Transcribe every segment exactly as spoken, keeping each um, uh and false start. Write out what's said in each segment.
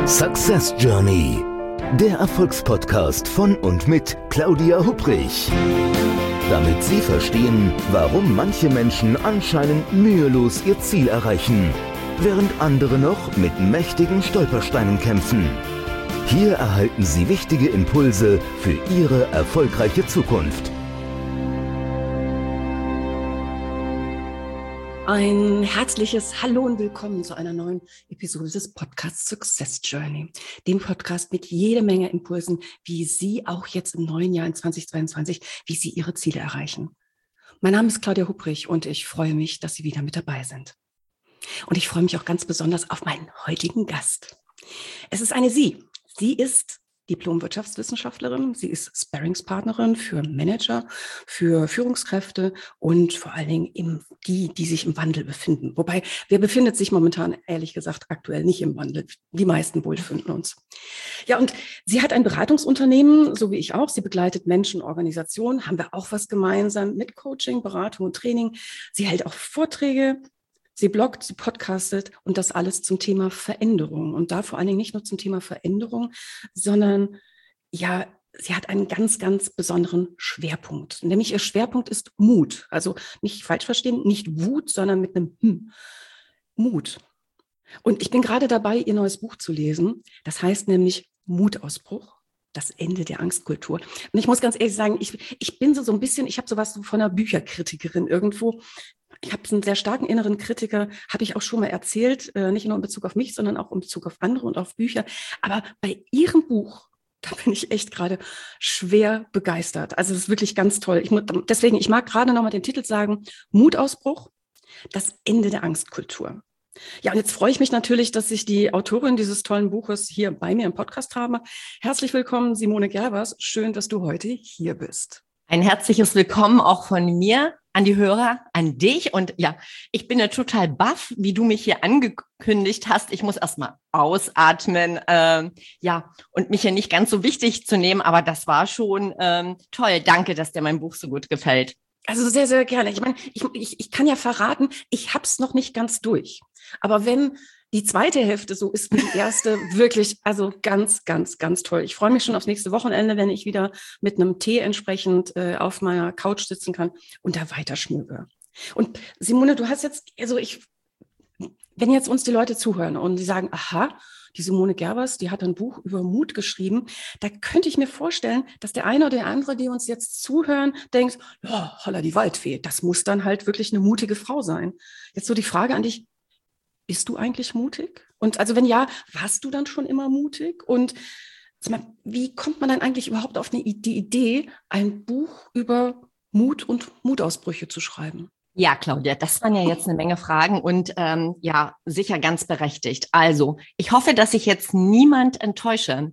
Success Journey, der Erfolgspodcast von und mit Claudia Hupprich. Damit Sie verstehen, warum manche Menschen anscheinend mühelos ihr Ziel erreichen, während andere noch mit mächtigen Stolpersteinen kämpfen. Hier erhalten Sie wichtige Impulse für Ihre erfolgreiche Zukunft. Ein herzliches Hallo und willkommen zu einer neuen Episode des Podcasts Success Journey, dem Podcast mit jede Menge Impulsen, wie Sie auch jetzt im neuen Jahr in zweitausendzweiundzwanzig, wie Sie Ihre Ziele erreichen. Mein Name ist Claudia Hupprich und ich freue mich, dass Sie wieder mit dabei sind. Und ich freue mich auch ganz besonders auf meinen heutigen Gast. Es ist eine Sie. Sie ist Diplom-Wirtschaftswissenschaftlerin, sie ist Sparringspartnerin für Manager, für Führungskräfte und vor allen Dingen im, die, die sich im Wandel befinden. Wobei, wer befindet sich momentan, ehrlich gesagt, aktuell nicht im Wandel? Die meisten wohl befinden uns. Ja, und sie hat ein Beratungsunternehmen, so wie ich auch. Sie begleitet Menschen, Organisationen, haben wir auch was gemeinsam mit Coaching, Beratung und Training. Sie hält auch Vorträge. Sie bloggt, sie podcastet und das alles zum Thema Veränderung. Und da vor allen Dingen nicht nur zum Thema Veränderung, sondern ja, sie hat einen ganz, ganz besonderen Schwerpunkt. Nämlich ihr Schwerpunkt ist Mut. Also nicht falsch verstehen, nicht Wut, sondern mit einem Hm. Mut. Und ich bin gerade dabei, ihr neues Buch zu lesen. Das heißt nämlich Mutausbruch. Das Ende der Angstkultur. Und ich muss ganz ehrlich sagen, ich, ich bin so, so ein bisschen, ich habe sowas von einer Bücherkritikerin irgendwo. Ich habe einen sehr starken inneren Kritiker, habe ich auch schon mal erzählt, äh, nicht nur in Bezug auf mich, sondern auch in Bezug auf andere und auf Bücher. Aber bei Ihrem Buch, da bin ich echt gerade schwer begeistert. Also es ist wirklich ganz toll. Ich muss, deswegen, ich mag gerade noch mal den Titel sagen, Mutausbruch, das Ende der Angstkultur. Ja, und jetzt freue ich mich natürlich, dass ich die Autorin dieses tollen Buches hier bei mir im Podcast habe. Herzlich willkommen, Simone Gerbers. Schön, dass du heute hier bist. Ein herzliches Willkommen auch von mir an die Hörer, an dich. Und ja, ich bin ja total baff, wie du mich hier angekündigt hast. Ich muss erstmal ausatmen, ähm, ja, und mich ja nicht ganz so wichtig zu nehmen. Aber das war schon ähm, toll. Danke, dass dir mein Buch so gut gefällt. Also sehr, sehr gerne. Ich meine, ich, ich, ich kann ja verraten, ich habe es noch nicht ganz durch. Aber wenn die zweite Hälfte so ist wie die erste, wirklich, also ganz, ganz, ganz toll. Ich freue mich schon aufs nächste Wochenende, wenn ich wieder mit einem Tee entsprechend äh, auf meiner Couch sitzen kann und da weiterschmöge. Und Simone, du hast jetzt, also ich, wenn jetzt uns die Leute zuhören und die sagen, aha, die Simone Gerbers, die hat ein Buch über Mut geschrieben. Da könnte ich mir vorstellen, dass der eine oder der andere, die uns jetzt zuhören, denkt, ja, holla die Waldfee, das muss dann halt wirklich eine mutige Frau sein. Jetzt so die Frage an dich, bist du eigentlich mutig? Und also wenn ja, warst du dann schon immer mutig? Und sag mal, wie kommt man dann eigentlich überhaupt auf eine, die Idee, ein Buch über Mut und Mutausbrüche zu schreiben? Ja, Claudia, das waren ja jetzt eine Menge Fragen und ähm, ja, sicher ganz berechtigt. Also, ich hoffe, dass ich jetzt niemand enttäusche.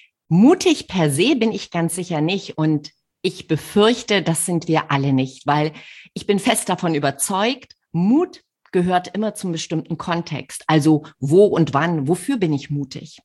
Mutig per se bin ich ganz sicher nicht und ich befürchte, das sind wir alle nicht, weil ich bin fest davon überzeugt, Mut gehört immer zum bestimmten Kontext. Also wo und wann, wofür bin ich mutig?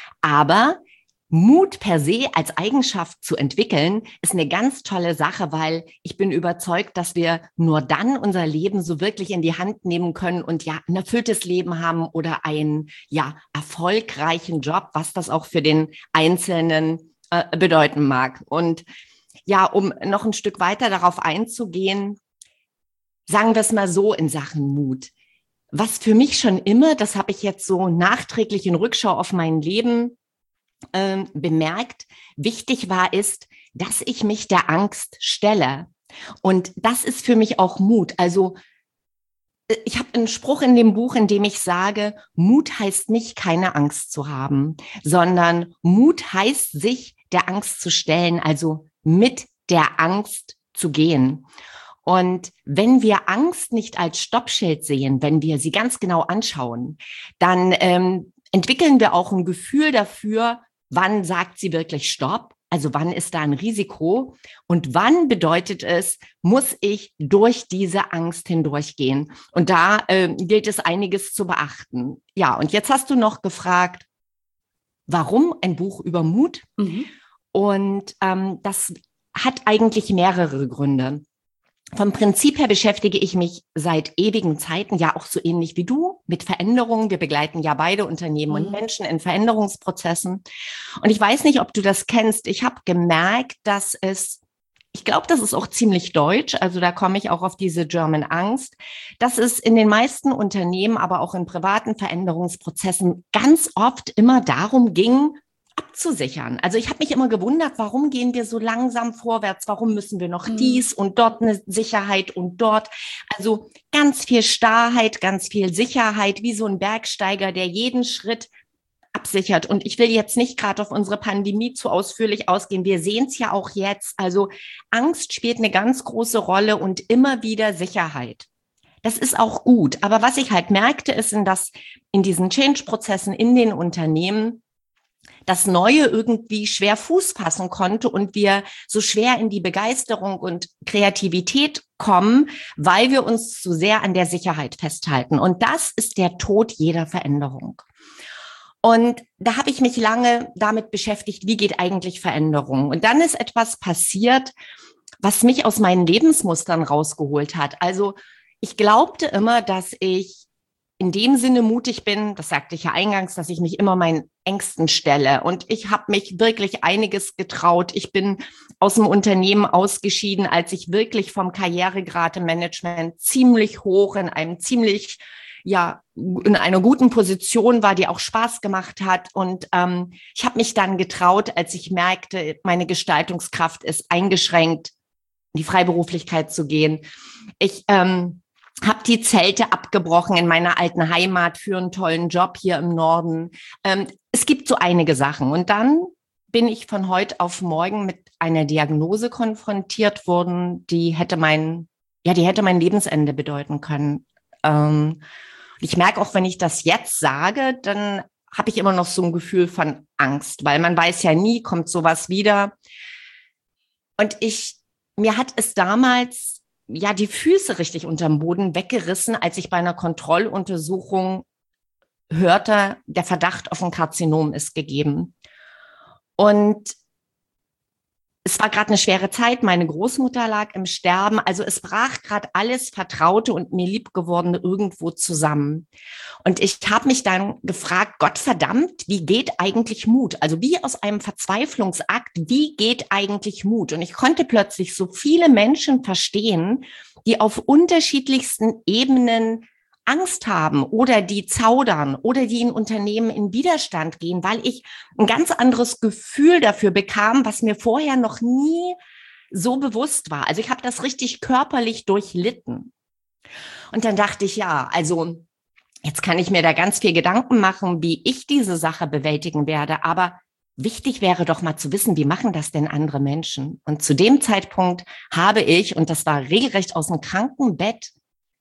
Aber Mut per se als Eigenschaft zu entwickeln, ist eine ganz tolle Sache, weil ich bin überzeugt, dass wir nur dann unser Leben so wirklich in die Hand nehmen können und ja ein erfülltes Leben haben oder einen ja erfolgreichen Job, was das auch für den Einzelnen äh, bedeuten mag. Und ja, um noch ein Stück weiter darauf einzugehen, sagen wir es mal so in Sachen Mut. Was für mich schon immer, das habe ich jetzt so nachträglich in Rückschau auf mein Leben äh, bemerkt, wichtig war, ist, dass ich mich der Angst stelle. Und das ist für mich auch Mut. Also ich habe einen Spruch in dem Buch, in dem ich sage, Mut heißt nicht, keine Angst zu haben, sondern Mut heißt, sich der Angst zu stellen, also mit der Angst zu gehen. Und wenn wir Angst nicht als Stoppschild sehen, wenn wir sie ganz genau anschauen, dann ähm, entwickeln wir auch ein Gefühl dafür, wann sagt sie wirklich Stopp, also wann ist da ein Risiko und wann bedeutet es, muss ich durch diese Angst hindurchgehen. Und da äh, gilt es einiges zu beachten. Ja, und jetzt hast du noch gefragt, warum ein Buch über Mut? Mhm. Und ähm, das hat eigentlich mehrere Gründe. vom Prinzip her beschäftige ich mich seit ewigen Zeiten, ja auch so ähnlich wie du, mit Veränderungen. Wir begleiten ja beide Unternehmen Mhm. und Menschen in Veränderungsprozessen. Und ich weiß nicht, ob du das kennst. Ich habe gemerkt, dass es, ich glaube, das ist auch ziemlich deutsch, also da komme ich auch auf diese German Angst, dass es in den meisten Unternehmen, aber auch in privaten Veränderungsprozessen ganz oft immer darum ging, abzusichern. Also ich habe mich immer gewundert, warum gehen wir so langsam vorwärts? Warum müssen wir noch Mhm. dies und dort eine Sicherheit und dort? Also ganz viel Starrheit, ganz viel Sicherheit, wie so ein Bergsteiger, der jeden Schritt absichert. Und ich will jetzt nicht gerade auf unsere Pandemie zu ausführlich ausgehen. Wir sehen es ja auch jetzt. Also Angst spielt eine ganz große Rolle und immer wieder Sicherheit. Das ist auch gut. Aber was ich halt merkte, ist, in, das, in diesen Change-Prozessen in den Unternehmen, das Neue irgendwie schwer Fuß fassen konnte und wir so schwer in die Begeisterung und Kreativität kommen, weil wir uns zu sehr an der Sicherheit festhalten. Und das ist der Tod jeder Veränderung. Und da habe ich mich lange damit beschäftigt, wie geht eigentlich Veränderung? Und dann ist etwas passiert, was mich aus meinen Lebensmustern rausgeholt hat. Also ich glaubte immer, dass ich in dem Sinne mutig bin, das sagte ich ja eingangs, dass ich mich immer meinen Ängsten stelle. Und ich habe mich wirklich einiges getraut. Ich bin aus dem Unternehmen ausgeschieden, als ich wirklich vom Karrieregrad im Management ziemlich hoch in einem ziemlich, ja, in einer guten Position war, die auch Spaß gemacht hat. Und ähm, ich habe mich dann getraut, als ich merkte, meine Gestaltungskraft ist eingeschränkt, in die Freiberuflichkeit zu gehen. Ich ähm, habe die Zelte abgebrochen in meiner alten Heimat für einen tollen Job hier im Norden. Ähm, es gibt so einige Sachen. Und dann bin ich von heute auf morgen mit einer Diagnose konfrontiert worden, die hätte mein, ja, die hätte mein Lebensende bedeuten können. Ähm, ich merke auch, wenn ich das jetzt sage, dann habe ich immer noch so ein Gefühl von Angst, weil man weiß ja nie, kommt sowas wieder. Und ich, mir hat es damals ja die Füße richtig unterm Boden weggerissen, als ich bei einer Kontrolluntersuchung hörte, der Verdacht auf ein Karzinom ist gegeben. Und es war gerade eine schwere Zeit. Meine Großmutter lag im Sterben. Also es brach gerade alles Vertraute und mir Liebgewordene irgendwo zusammen. Und ich habe mich dann gefragt, Gott verdammt, wie geht eigentlich Mut? Also wie aus einem Verzweiflungsakt, wie geht eigentlich Mut? Und ich konnte plötzlich so viele Menschen verstehen, die auf unterschiedlichsten Ebenen Angst haben oder die zaudern oder die in Unternehmen in Widerstand gehen, weil ich ein ganz anderes Gefühl dafür bekam, was mir vorher noch nie so bewusst war. Also ich habe das richtig körperlich durchlitten. Und dann dachte ich, ja, also jetzt kann ich mir da ganz viel Gedanken machen, wie ich diese Sache bewältigen werde. Aber wichtig wäre doch mal zu wissen, wie machen das denn andere Menschen? Und zu dem Zeitpunkt habe ich, und das war regelrecht aus dem Krankenbett,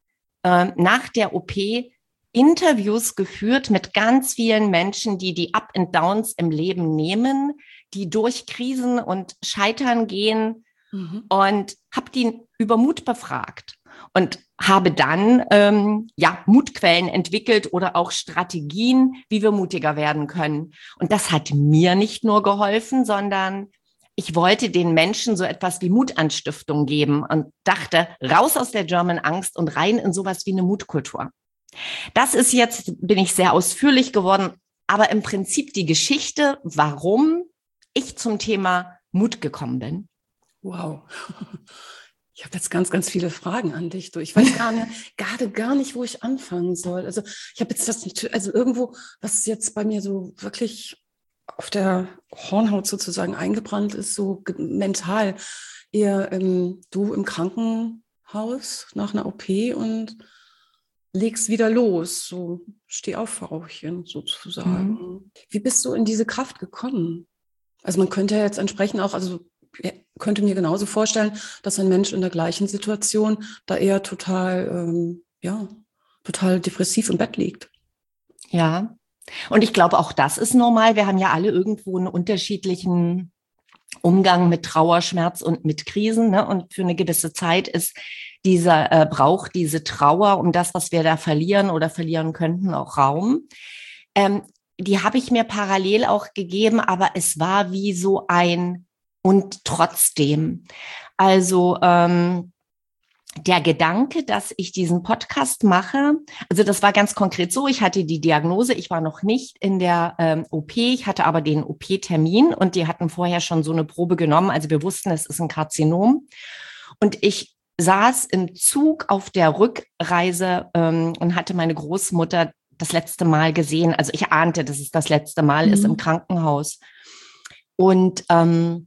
nach der O P Interviews geführt mit ganz vielen Menschen, die die Up and Downs im Leben nehmen, die durch Krisen und Scheitern gehen, mhm. und habe die über Mut befragt und habe dann ähm, ja Mutquellen entwickelt oder auch Strategien, wie wir mutiger werden können. Und das hat mir nicht nur geholfen, sondern ich wollte den Menschen so etwas wie Mutanstiftung geben und dachte, raus aus der German Angst und rein in sowas wie eine Mutkultur. Das ist jetzt, bin ich sehr ausführlich geworden, aber im Prinzip die Geschichte, warum ich zum Thema Mut gekommen bin. Wow. Ich habe jetzt ganz, ganz viele Fragen an dich. Du, ich weiß gar nicht, gerade gar nicht, wo ich anfangen soll. Also ich habe jetzt das nicht, also irgendwo, was jetzt bei mir so wirklich auf der Hornhaut sozusagen eingebrannt ist, so mental, eher ähm, du im Krankenhaus nach einer O P und legst wieder los, so steh auf, Frauchen, sozusagen. Mhm. Wie bist du in diese Kraft gekommen? Also man könnte ja jetzt entsprechend auch, also könnte mir genauso vorstellen, dass ein Mensch in der gleichen Situation da eher total, ähm, ja, total depressiv im Bett liegt. Ja. Und ich glaube, auch das ist normal. Wir haben ja alle irgendwo einen unterschiedlichen Umgang mit Trauer, Schmerz und mit Krisen. Ne? Und für eine gewisse Zeit ist dieser äh, braucht diese Trauer um das, was wir da verlieren oder verlieren könnten, auch Raum. Ähm, die habe ich mir parallel auch gegeben, aber es war wie so ein und trotzdem. Also ähm, der Gedanke, dass ich diesen Podcast mache, also das war ganz konkret so, ich hatte die Diagnose, ich war noch nicht in der ähm, O P, ich hatte aber den O P-Termin und die hatten vorher schon so eine Probe genommen, also wir wussten, es ist ein Karzinom und ich saß im Zug auf der Rückreise ähm, und hatte meine Großmutter das letzte Mal gesehen, also ich ahnte, dass es das letzte Mal mhm. ist im Krankenhaus und ähm,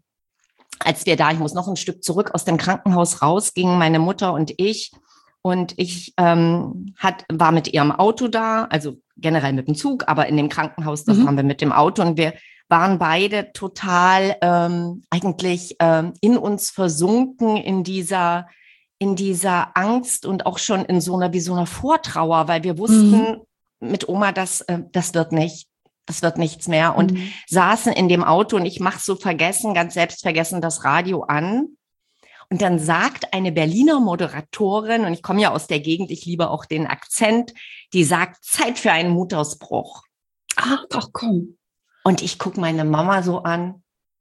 als wir da, ich muss noch ein Stück zurück aus dem Krankenhaus rausgingen, meine Mutter und ich. Und ich ähm, hat, war mit ihrem Auto da, also generell mit dem Zug, aber in dem Krankenhaus, das mhm. waren wir mit dem Auto. Und wir waren beide total ähm, eigentlich ähm, in uns versunken in dieser, in dieser Angst und auch schon in so einer, wie so einer Vortrauer, weil wir wussten mhm. mit Oma, das, äh, das wird nicht. Das wird nichts mehr. Und mhm. saßen in dem Auto und ich mache so vergessen, ganz selbstvergessen das Radio an. Und dann sagt eine Berliner Moderatorin, und ich komme ja aus der Gegend, ich liebe auch den Akzent, die sagt, Zeit für einen Mutausbruch. Ach, ach komm. Und ich gucke meine Mama so an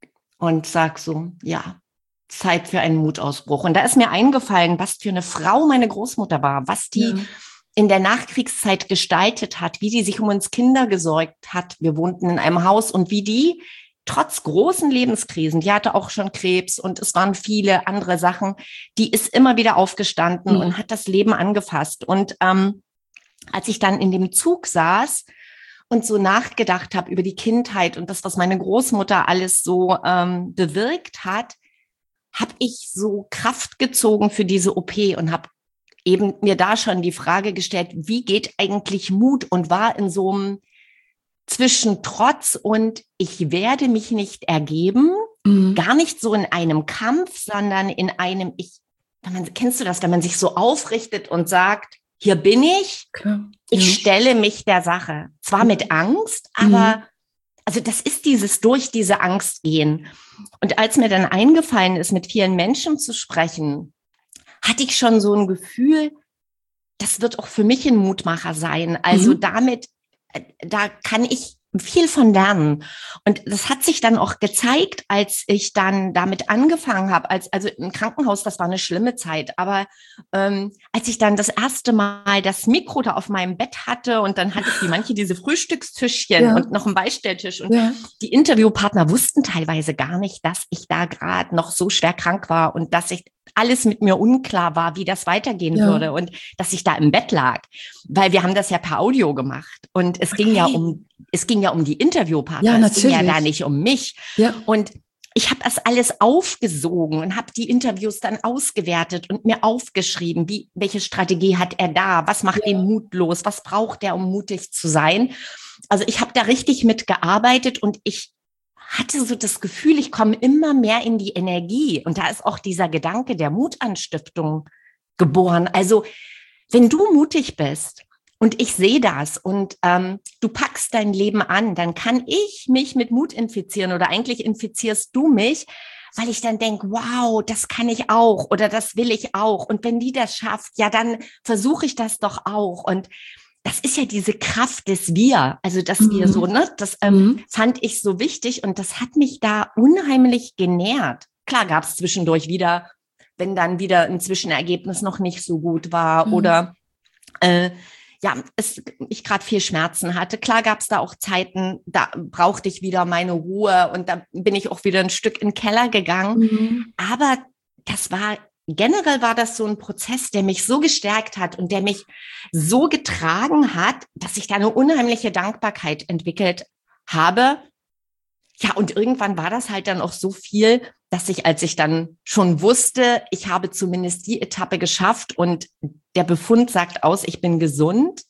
und sag so, ja, Zeit für einen Mutausbruch. Und da ist mir eingefallen, was für eine Frau meine Großmutter war, was die ja. in der Nachkriegszeit gestaltet hat, wie die sich um uns Kinder gesorgt hat. Wir wohnten in einem Haus und wie die trotz großen Lebenskrisen, die hatte auch schon Krebs und es waren viele andere Sachen, die ist immer wieder aufgestanden mhm. und hat das Leben angefasst. Und ähm, als ich dann in dem Zug saß und so nachgedacht habe über die Kindheit und das, was meine Großmutter alles so ähm, bewirkt hat, habe ich so Kraft gezogen für diese O P und habe eben mir da schon die Frage gestellt, wie geht eigentlich Mut und war in so einem zwischen Trotz und ich werde mich nicht ergeben, mhm. gar nicht so in einem Kampf, sondern in einem, ich, wenn man, kennst du das, wenn man sich so aufrichtet und sagt, hier bin ich, Klar. ich ja. stelle mich der Sache. Zwar mit Angst, aber mhm. also das ist dieses durch diese Angst gehen. Und als mir dann eingefallen ist, mit vielen Menschen zu sprechen, hatte ich schon so ein Gefühl, das wird auch für mich ein Mutmacher sein. Also mhm. damit, da kann ich viel von lernen. Und das hat sich dann auch gezeigt, als ich dann damit angefangen habe, als also im Krankenhaus, das war eine schlimme Zeit, aber ähm, als ich dann das erste Mal das Mikro da auf meinem Bett hatte und dann hatte ich wie manche diese Frühstückstischchen ja. und noch einen Beistelltisch und ja. die Interviewpartner wussten teilweise gar nicht, dass ich da gerade noch so schwer krank war und dass ich alles mit mir unklar war, wie das weitergehen ja. würde und dass ich da im Bett lag, weil wir haben das ja per Audio gemacht und es okay. ging ja um es ging ja um die Interviewpartner, ja, es ging ja da nicht um mich ja. und ich habe das alles aufgesogen und habe die Interviews dann ausgewertet und mir aufgeschrieben, wie welche Strategie hat er da, was macht ja. ihn mutlos, was braucht er, um mutig zu sein. Also ich habe da richtig mitgearbeitet und ich hatte so das Gefühl, ich komme immer mehr in die Energie. Und da ist auch dieser Gedanke der Mutanstiftung geboren. Also wenn du mutig bist und ich sehe das und ähm, du packst dein Leben an, dann kann ich mich mit Mut infizieren oder eigentlich infizierst du mich, weil ich dann denke, wow, das kann ich auch oder das will ich auch. Und wenn die das schafft, ja, dann versuche ich das doch auch. Und das ist ja diese Kraft des Wir, also dass mhm. wir so, ne, das ähm, mhm. fand ich so wichtig und das hat mich da unheimlich genährt. Klar gab es zwischendurch wieder, wenn dann wieder ein Zwischenergebnis noch nicht so gut war mhm. oder äh, ja, es, ich gerade viel Schmerzen hatte. Klar gab es da auch Zeiten, da brauchte ich wieder meine Ruhe und da bin ich auch wieder ein Stück in den Keller gegangen. Mhm. Aber das war generell war das so ein Prozess, der mich so gestärkt hat und der mich so getragen hat, dass ich da eine unheimliche Dankbarkeit entwickelt habe. Ja, und irgendwann war das halt dann auch so viel, dass ich, als ich dann schon wusste, ich habe zumindest die Etappe geschafft und der Befund sagt aus, ich bin gesund,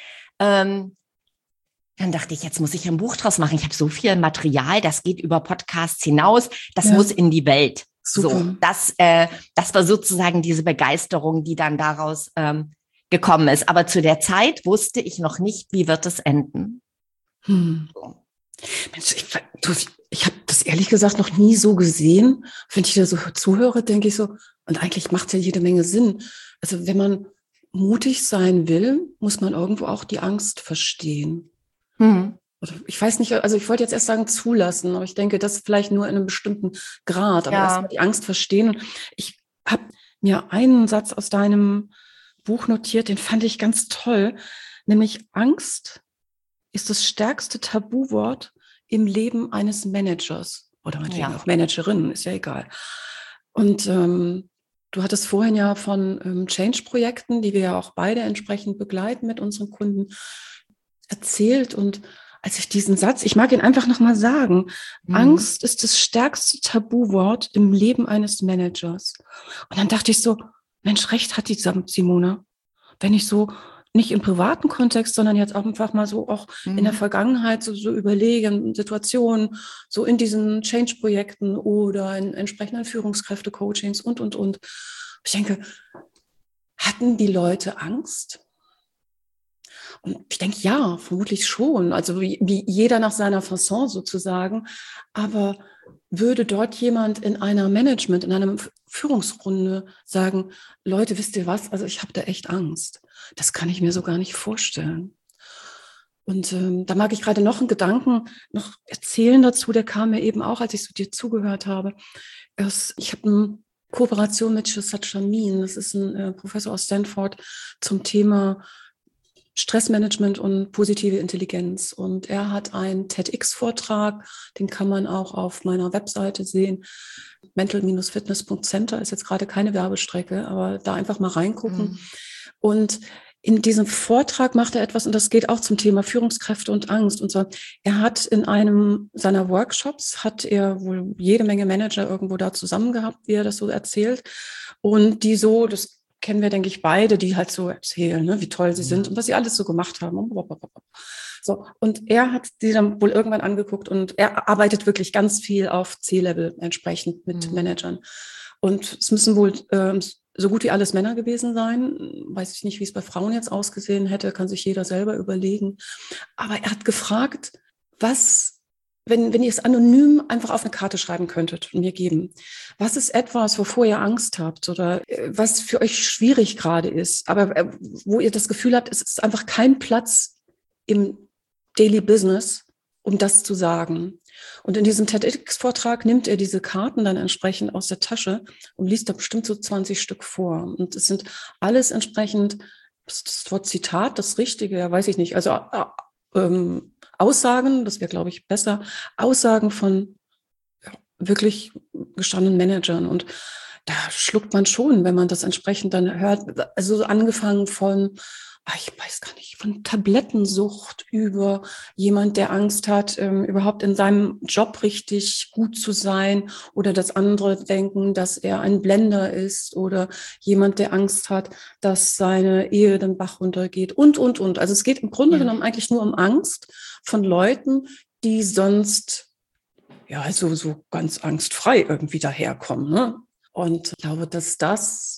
ähm, dann dachte ich, jetzt muss ich ein Buch draus machen. Ich habe so viel Material, das geht über Podcasts hinaus, das ja. muss in die Welt. Super. So, das, äh, das war sozusagen diese Begeisterung, die dann daraus ähm, gekommen ist. Aber zu der Zeit wusste ich noch nicht, wie wird es enden. Hm. So. Mensch, ich, ich, ich habe das ehrlich gesagt noch nie so gesehen. Wenn ich da so zuhöre, denke ich so, und eigentlich macht es ja jede Menge Sinn. Also wenn man mutig sein will, muss man irgendwo auch die Angst verstehen. Hm. Ich weiß nicht, also ich wollte jetzt erst sagen zulassen, aber ich denke, das vielleicht nur in einem bestimmten Grad, aber ja. erstmal die Angst verstehen. Ich habe mir einen Satz aus deinem Buch notiert, den fand ich ganz toll, nämlich Angst ist das stärkste Tabuwort im Leben eines Managers oder meinetwegen Ja. auch Managerinnen, ist ja egal. Und ähm, du hattest vorhin ja von ähm, Change-Projekten, die wir ja auch beide entsprechend begleiten mit unseren Kunden, erzählt. Und als ich diesen Satz, ich mag ihn einfach nochmal sagen, mhm. Angst ist das stärkste Tabuwort im Leben eines Managers. Und dann dachte ich so, Mensch, recht hat die Simone. Wenn ich so nicht im privaten Kontext, sondern jetzt auch einfach mal so auch mhm. in der Vergangenheit so, so überlege, in Situationen, so in diesen Change-Projekten oder in entsprechenden Führungskräfte-Coachings und, und, und. Ich denke, hatten die Leute Angst? Und ich denke, ja, vermutlich schon. Also wie, wie jeder nach seiner Fasson sozusagen. Aber würde dort jemand in einer Management, in einer Führungsrunde sagen, Leute, wisst ihr was? Also ich habe da echt Angst. Das kann ich mir so gar nicht vorstellen. Und ähm, da mag ich gerade noch einen Gedanken noch erzählen dazu. Der kam mir eben auch, als ich so dir zugehört habe. Erst, ich habe eine Kooperation mit Shazad Shamin. Das ist ein äh, Professor aus Stanford zum Thema Stressmanagement und positive Intelligenz. Und er hat einen TEDx-Vortrag, den kann man auch auf meiner Webseite sehen. mental fitness punkt center ist jetzt gerade keine Werbestrecke, aber da einfach mal reingucken. Mhm. Und in diesem Vortrag macht er etwas, und das geht auch zum Thema Führungskräfte und Angst. Und so, er hat in einem seiner Workshops, hat er wohl jede Menge Manager irgendwo da zusammen gehabt, wie er das so erzählt. Und die so, das kennen wir, denke ich, beide, die halt so erzählen, ne, wie toll sie sind und was sie alles so gemacht haben. So, und er hat die dann wohl irgendwann angeguckt und er arbeitet wirklich ganz viel auf C-Level entsprechend mit mhm. Managern. Und es müssen wohl ähm, so gut wie alles Männer gewesen sein. Weiß ich nicht, wie es bei Frauen jetzt ausgesehen hätte, kann sich jeder selber überlegen. Aber er hat gefragt, was, wenn, wenn ihr es anonym einfach auf eine Karte schreiben könntet und mir geben, was ist etwas, wovor ihr Angst habt oder was für euch schwierig gerade ist, aber wo ihr das Gefühl habt, es ist einfach kein Platz im Daily Business, um das zu sagen. Und in diesem TEDx-Vortrag nimmt er diese Karten dann entsprechend aus der Tasche und liest da bestimmt so zwanzig Stück vor. Und es sind alles entsprechend, das Wort Zitat, das Richtige, ja, weiß ich nicht, also äh, ähm, Aussagen, das wäre, glaube ich, besser, Aussagen von ja, wirklich gestandenen Managern. Und da schluckt man schon, wenn man das entsprechend dann hört, also angefangen von, ich weiß gar nicht, von Tablettensucht über jemand, der Angst hat, ähm, überhaupt in seinem Job richtig gut zu sein, oder dass andere denken, dass er ein Blender ist, oder jemand, der Angst hat, dass seine Ehe den Bach runtergeht und, und, und. Also es geht im Grunde ja. genommen eigentlich nur um Angst von Leuten, die sonst ja also so ganz angstfrei irgendwie daherkommen. Ne? Und ich glaube, dass das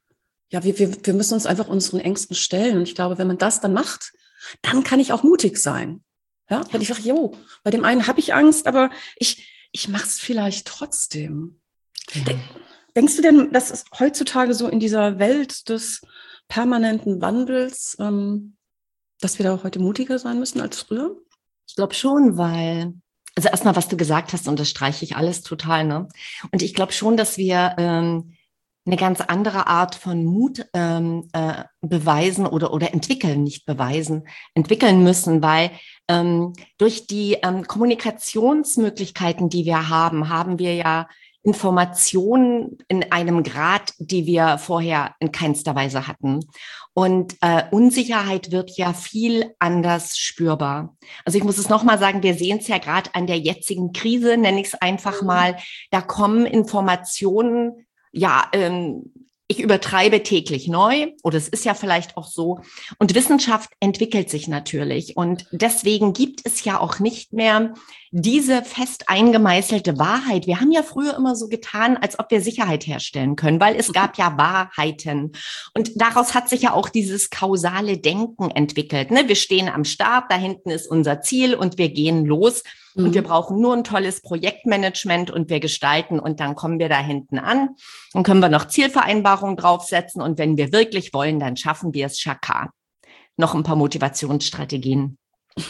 Ja, wir, wir, wir müssen uns einfach unseren Ängsten stellen. Und ich glaube, wenn man das dann macht, dann kann ich auch mutig sein. Ja, wenn ich sage, jo, bei dem einen habe ich Angst, aber ich, ich mache es vielleicht trotzdem. Ja. Denkst du denn, dass es heutzutage so in dieser Welt des permanenten Wandels, ähm, dass wir da auch heute mutiger sein müssen als früher? Ich glaube schon, weil, also erstmal, was du gesagt hast, unterstreiche ich alles total, ne? Und ich glaube schon, dass wir ähm, eine ganz andere Art von Mut ähm, äh, beweisen oder oder entwickeln, nicht beweisen, entwickeln müssen, weil ähm, durch die ähm, Kommunikationsmöglichkeiten, die wir haben, haben wir ja Informationen in einem Grad, die wir vorher in keinster Weise hatten. Und äh, Unsicherheit wird ja viel anders spürbar. Also ich muss es nochmal sagen, wir sehen es ja gerade an der jetzigen Krise, nenne ich es einfach mal, da kommen Informationen, ja, ähm, ich übertreibe täglich neu, oder es ist ja vielleicht auch so. Und Wissenschaft entwickelt sich natürlich. Und deswegen gibt es ja auch nicht mehr diese fest eingemeißelte Wahrheit. Wir haben ja früher immer so getan, als ob wir Sicherheit herstellen können, weil es gab ja Wahrheiten. Und daraus hat sich ja auch dieses kausale Denken entwickelt. Ne? Wir stehen am Start, da hinten ist unser Ziel und wir gehen los. Und mhm. wir brauchen nur ein tolles Projektmanagement und wir gestalten und dann kommen wir da hinten an. Dann können wir noch Zielvereinbarungen draufsetzen und wenn wir wirklich wollen, dann schaffen wir es Chaka. Noch ein paar Motivationsstrategien.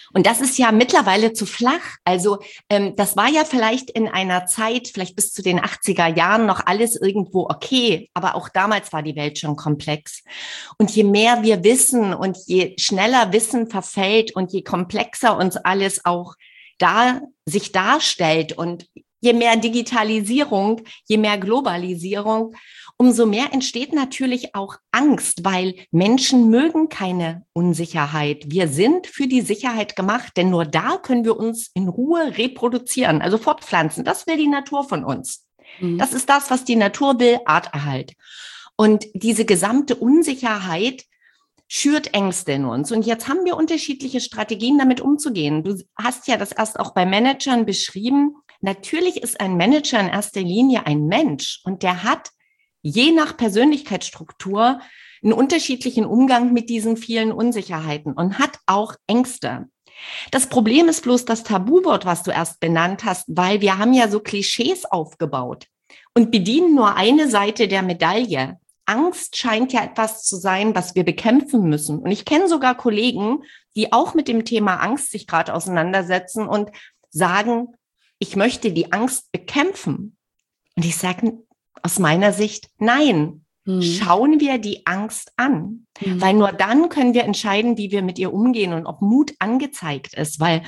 Und das ist ja mittlerweile zu flach. Also ähm, das war ja vielleicht in einer Zeit, vielleicht bis zu den achtziger Jahren noch alles irgendwo okay. Aber auch damals war die Welt schon komplex. Und je mehr wir wissen und je schneller Wissen verfällt und je komplexer uns alles auch da sich darstellt und je mehr Digitalisierung, je mehr Globalisierung, umso mehr entsteht natürlich auch Angst, weil Menschen mögen keine Unsicherheit. Wir sind für die Sicherheit gemacht, denn nur da können wir uns in Ruhe reproduzieren, also fortpflanzen. Das will die Natur von uns. Mhm. Das ist das, was die Natur will, Arterhalt. Und diese gesamte Unsicherheit schürt Ängste in uns. Und jetzt haben wir unterschiedliche Strategien, damit umzugehen. Du hast ja das erst auch bei Managern beschrieben. Natürlich ist ein Manager in erster Linie ein Mensch und der hat je nach Persönlichkeitsstruktur einen unterschiedlichen Umgang mit diesen vielen Unsicherheiten und hat auch Ängste. Das Problem ist bloß das Tabuwort, was du erst benannt hast, weil wir haben ja so Klischees aufgebaut und bedienen nur eine Seite der Medaille. Angst scheint ja etwas zu sein, was wir bekämpfen müssen. Und ich kenne sogar Kollegen, die auch mit dem Thema Angst sich gerade auseinandersetzen und sagen, ich möchte die Angst bekämpfen. Und ich sage, aus meiner Sicht, nein, mhm. schauen wir die Angst an, mhm. weil nur dann können wir entscheiden, wie wir mit ihr umgehen und ob Mut angezeigt ist, weil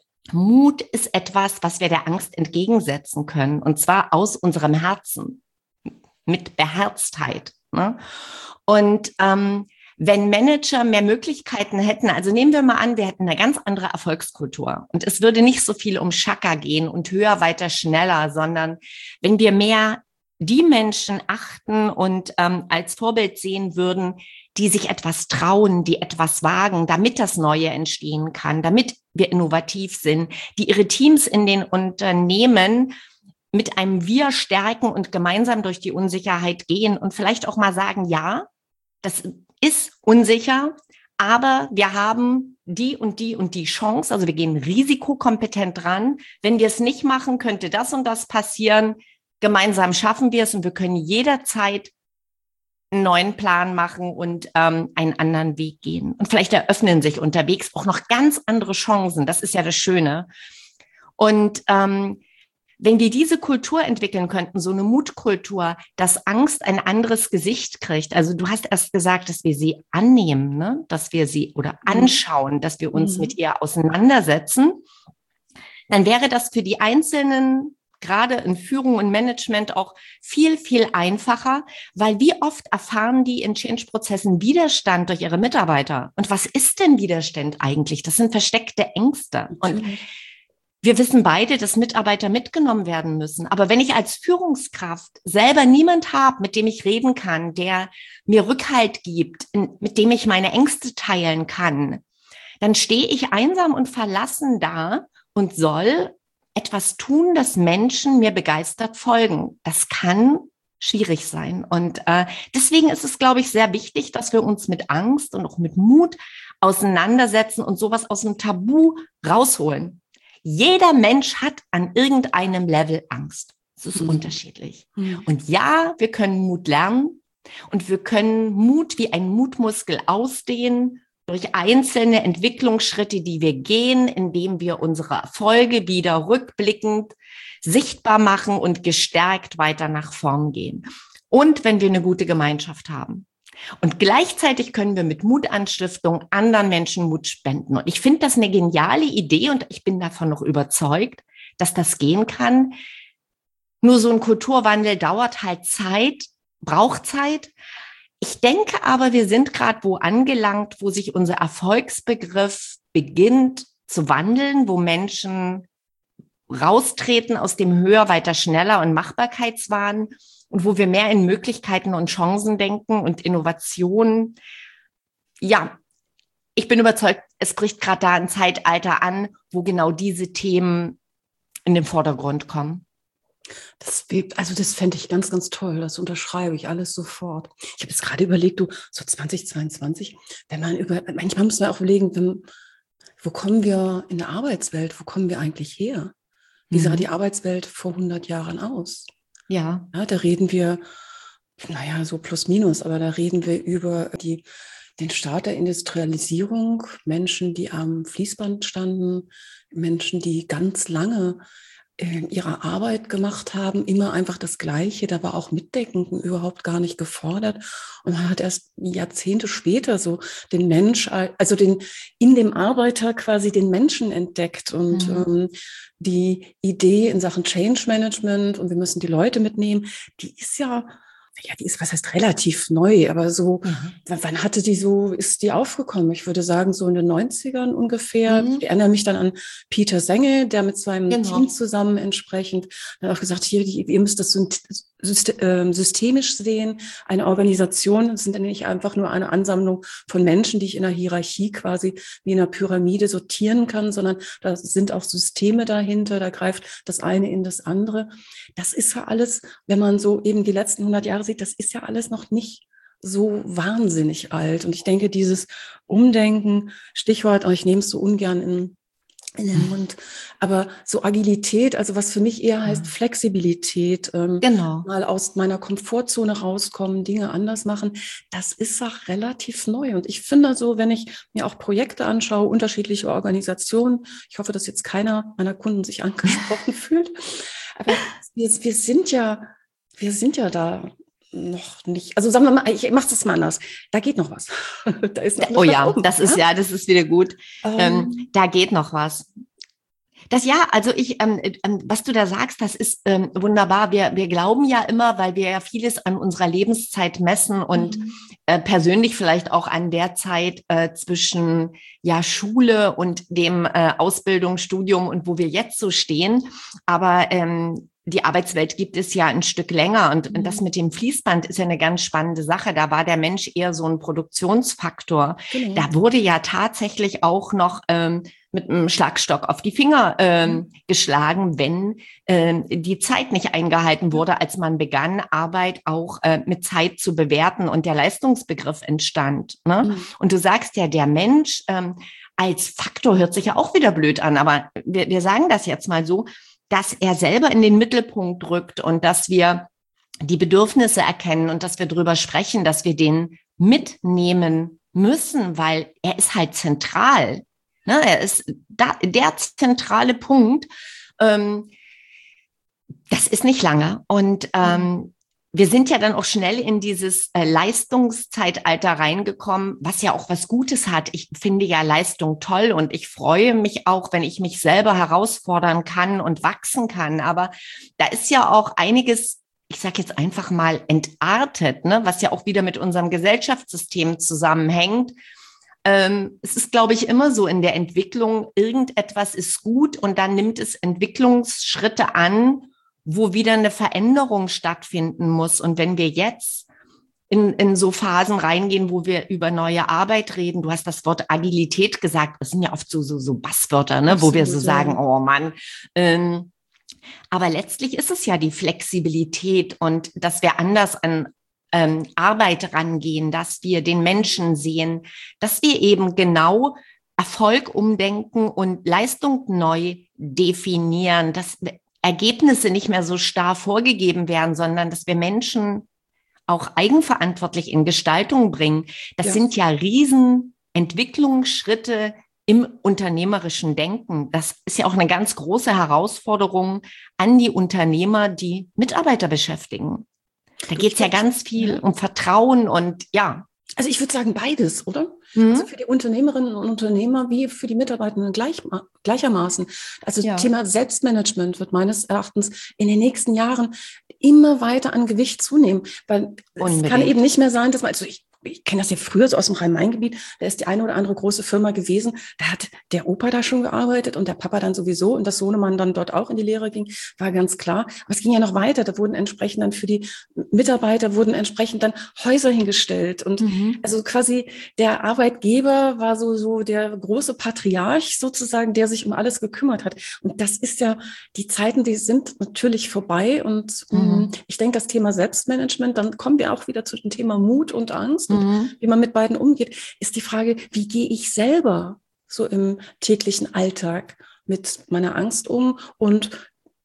Mut ist etwas, was wir der Angst entgegensetzen können und zwar aus unserem Herzen, mit Beherztheit. Ne? Und ähm, wenn Manager mehr Möglichkeiten hätten, also nehmen wir mal an, wir hätten eine ganz andere Erfolgskultur und es würde nicht so viel um Chaka gehen und höher, weiter, schneller, sondern wenn wir mehr die Menschen achten und ähm, als Vorbild sehen würden, die sich etwas trauen, die etwas wagen, damit das Neue entstehen kann, damit wir innovativ sind, die ihre Teams in den Unternehmen mit einem Wir stärken und gemeinsam durch die Unsicherheit gehen und vielleicht auch mal sagen, ja, das ist unsicher, aber wir haben die und die und die Chance, also wir gehen risikokompetent dran. Wenn wir es nicht machen, könnte das und das passieren. Gemeinsam schaffen wir es und wir können jederzeit einen neuen Plan machen und ähm, einen anderen Weg gehen. Und vielleicht eröffnen sich unterwegs auch noch ganz andere Chancen. Das ist ja das Schöne. Und ähm, wenn wir diese Kultur entwickeln könnten, so eine Mutkultur, dass Angst ein anderes Gesicht kriegt. Also du hast erst gesagt, dass wir sie annehmen, ne? Dass wir sie oder anschauen, dass wir uns mhm. mit ihr auseinandersetzen. Dann wäre das für die Einzelnen gerade in Führung und Management auch viel, viel einfacher, weil wie oft erfahren die in Change-Prozessen Widerstand durch ihre Mitarbeiter? Und was ist denn Widerstand eigentlich? Das sind versteckte Ängste. Und wir wissen beide, dass Mitarbeiter mitgenommen werden müssen. Aber wenn ich als Führungskraft selber niemand habe, mit dem ich reden kann, der mir Rückhalt gibt, mit dem ich meine Ängste teilen kann, dann stehe ich einsam und verlassen da und soll etwas tun, dass Menschen mir begeistert folgen. Das kann schwierig sein. Und äh, deswegen ist es, glaube ich, sehr wichtig, dass wir uns mit Angst und auch mit Mut auseinandersetzen und sowas aus dem Tabu rausholen. Jeder Mensch hat an irgendeinem Level Angst. Es ist mhm. unterschiedlich. Mhm. Und ja, wir können Mut lernen und wir können Mut wie ein Mutmuskel ausdehnen durch einzelne Entwicklungsschritte, die wir gehen, indem wir unsere Erfolge wieder rückblickend sichtbar machen und gestärkt weiter nach vorn gehen. Und wenn wir eine gute Gemeinschaft haben. Und gleichzeitig können wir mit Mutanstiftung anderen Menschen Mut spenden. Und ich finde das eine geniale Idee und ich bin davon noch überzeugt, dass das gehen kann. Nur so ein Kulturwandel dauert halt Zeit, braucht Zeit. Ich denke aber, wir sind gerade wo angelangt, wo sich unser Erfolgsbegriff beginnt zu wandeln, wo Menschen raustreten aus dem Höher, weiter, schneller und Machbarkeitswahn und wo wir mehr in Möglichkeiten und Chancen denken und Innovationen. Ja, ich bin überzeugt, es bricht gerade da ein Zeitalter an, wo genau diese Themen in den Vordergrund kommen. Das, also das fände ich ganz, ganz toll. Das unterschreibe ich alles sofort. Ich habe jetzt gerade überlegt, du, so zwanzig zweiundzwanzig, wenn man über, manchmal muss man auch überlegen, wenn, wo kommen wir in der Arbeitswelt, wo kommen wir eigentlich her? Wie sah die Arbeitswelt vor hundert Jahren aus? Ja. Ja, da reden wir, naja, so plus minus, aber da reden wir über die den Start der Industrialisierung, Menschen, die am Fließband standen, Menschen, die ganz lange ihre Arbeit gemacht haben, immer einfach das Gleiche. Da war auch Mitdenken überhaupt gar nicht gefordert. Und man hat erst Jahrzehnte später so den Mensch, also den in dem Arbeiter quasi den Menschen entdeckt und mhm. ähm, die Idee in Sachen Change Management und wir müssen die Leute mitnehmen, die ist ja Ja, die ist, was heißt relativ neu, aber so, mhm. wann hatte die so, ist die aufgekommen? Ich würde sagen, so in den neunzigern ungefähr. Mhm. Ich erinnere mich dann an Peter Senge, der mit seinem genau. Team zusammen entsprechend hat auch gesagt, hier, die, ihr müsst das systemisch sehen. Eine Organisation, das sind ja nicht einfach nur eine Ansammlung von Menschen, die ich in einer Hierarchie quasi wie in einer Pyramide sortieren kann, sondern da sind auch Systeme dahinter, da greift das eine in das andere. Das ist ja alles, wenn man so eben die letzten hundert Jahre sieht, das ist ja alles noch nicht so wahnsinnig alt. Und ich denke, dieses Umdenken, Stichwort, ich nehme es so ungern in, in den Mund, aber so Agilität, also was für mich eher heißt Flexibilität, ähm, genau. mal aus meiner Komfortzone rauskommen, Dinge anders machen, das ist auch relativ neu. Und ich finde so, wenn ich mir auch Projekte anschaue, unterschiedliche Organisationen, ich hoffe, dass jetzt keiner meiner Kunden sich angesprochen fühlt, aber wir, wir sind ja, wir sind ja da noch nicht, also sagen wir mal, ich mache das mal anders. Da geht noch was. Da ist noch oh ja, oben, das ist ja, das ist wieder gut. Ähm, ähm, da geht noch was. Das ja, also ich, ähm, ähm, was du da sagst, das ist ähm, wunderbar. Wir, wir glauben ja immer, weil wir ja vieles an unserer Lebenszeit messen und mhm. äh, persönlich vielleicht auch an der Zeit äh, zwischen ja Schule und dem äh, Ausbildung, Studium und wo wir jetzt so stehen. Aber ähm, die Arbeitswelt gibt es ja ein Stück länger und mhm. das mit dem Fließband ist ja eine ganz spannende Sache. Da war der Mensch eher so ein Produktionsfaktor. Genau. Da wurde ja tatsächlich auch noch ähm, mit einem Schlagstock auf die Finger ähm, mhm. geschlagen, wenn ähm, die Zeit nicht eingehalten wurde, als man begann, Arbeit auch äh, mit Zeit zu bewerten und der Leistungsbegriff entstand. Ne? Mhm. Und du sagst ja, der Mensch ähm, als Faktor hört sich ja auch wieder blöd an, aber wir, wir sagen das jetzt mal so, dass er selber in den Mittelpunkt rückt und dass wir die Bedürfnisse erkennen und dass wir darüber sprechen, dass wir den mitnehmen müssen, weil er ist halt zentral. Ne? Er ist da, der zentrale Punkt. Ähm, das ist nicht lange. Und ähm, wir sind ja dann auch schnell in dieses äh, Leistungszeitalter reingekommen, was ja auch was Gutes hat. Ich finde ja Leistung toll und ich freue mich auch, wenn ich mich selber herausfordern kann und wachsen kann. Aber da ist ja auch einiges, ich sage jetzt einfach mal, entartet, ne? Was ja auch wieder mit unserem Gesellschaftssystem zusammenhängt. Ähm, es ist, glaube ich, immer so in der Entwicklung, irgendetwas ist gut und dann nimmt es Entwicklungsschritte an, wo wieder eine Veränderung stattfinden muss. Und wenn wir jetzt in, in so Phasen reingehen, wo wir über neue Arbeit reden, du hast das Wort Agilität gesagt, das sind ja oft so, so, so Buzzwörter, ne, Absolut, wo wir so ja. sagen, oh Mann. Ähm, aber letztlich ist es ja die Flexibilität und dass wir anders an ähm, Arbeit rangehen, dass wir den Menschen sehen, dass wir eben genau Erfolg umdenken und Leistung neu definieren, dass Ergebnisse nicht mehr so starr vorgegeben werden, sondern dass wir Menschen auch eigenverantwortlich in Gestaltung bringen. Das ja. sind ja riesen Entwicklungsschritte im unternehmerischen Denken. Das ist ja auch eine ganz große Herausforderung an die Unternehmer, die Mitarbeiter beschäftigen. Da geht es ja ganz viel ja. um Vertrauen und ja. Also ich würde sagen beides, oder? Mhm. Also für die Unternehmerinnen und Unternehmer wie für die Mitarbeitenden gleich, gleichermaßen. Also ja. Thema Selbstmanagement wird meines Erachtens in den nächsten Jahren immer weiter an Gewicht zunehmen. Weil Unbedingt. Es kann eben nicht mehr sein, dass man, also ich Ich kenne das ja früher so aus dem Rhein-Main-Gebiet, da ist die eine oder andere große Firma gewesen, da hat der Opa da schon gearbeitet und der Papa dann sowieso und dass Sohnemann dann dort auch in die Lehre ging, war ganz klar. Aber es ging ja noch weiter, da wurden entsprechend dann für die Mitarbeiter wurden entsprechend dann Häuser hingestellt und mhm. also quasi der Arbeitgeber war so, so der große Patriarch sozusagen, der sich um alles gekümmert hat. Und das ist ja, die Zeiten, die sind natürlich vorbei und mhm. ich denke, das Thema Selbstmanagement, dann kommen wir auch wieder zu dem Thema Mut und Angst. Und mhm. wie man mit beiden umgeht, ist die Frage, wie gehe ich selber so im täglichen Alltag mit meiner Angst um und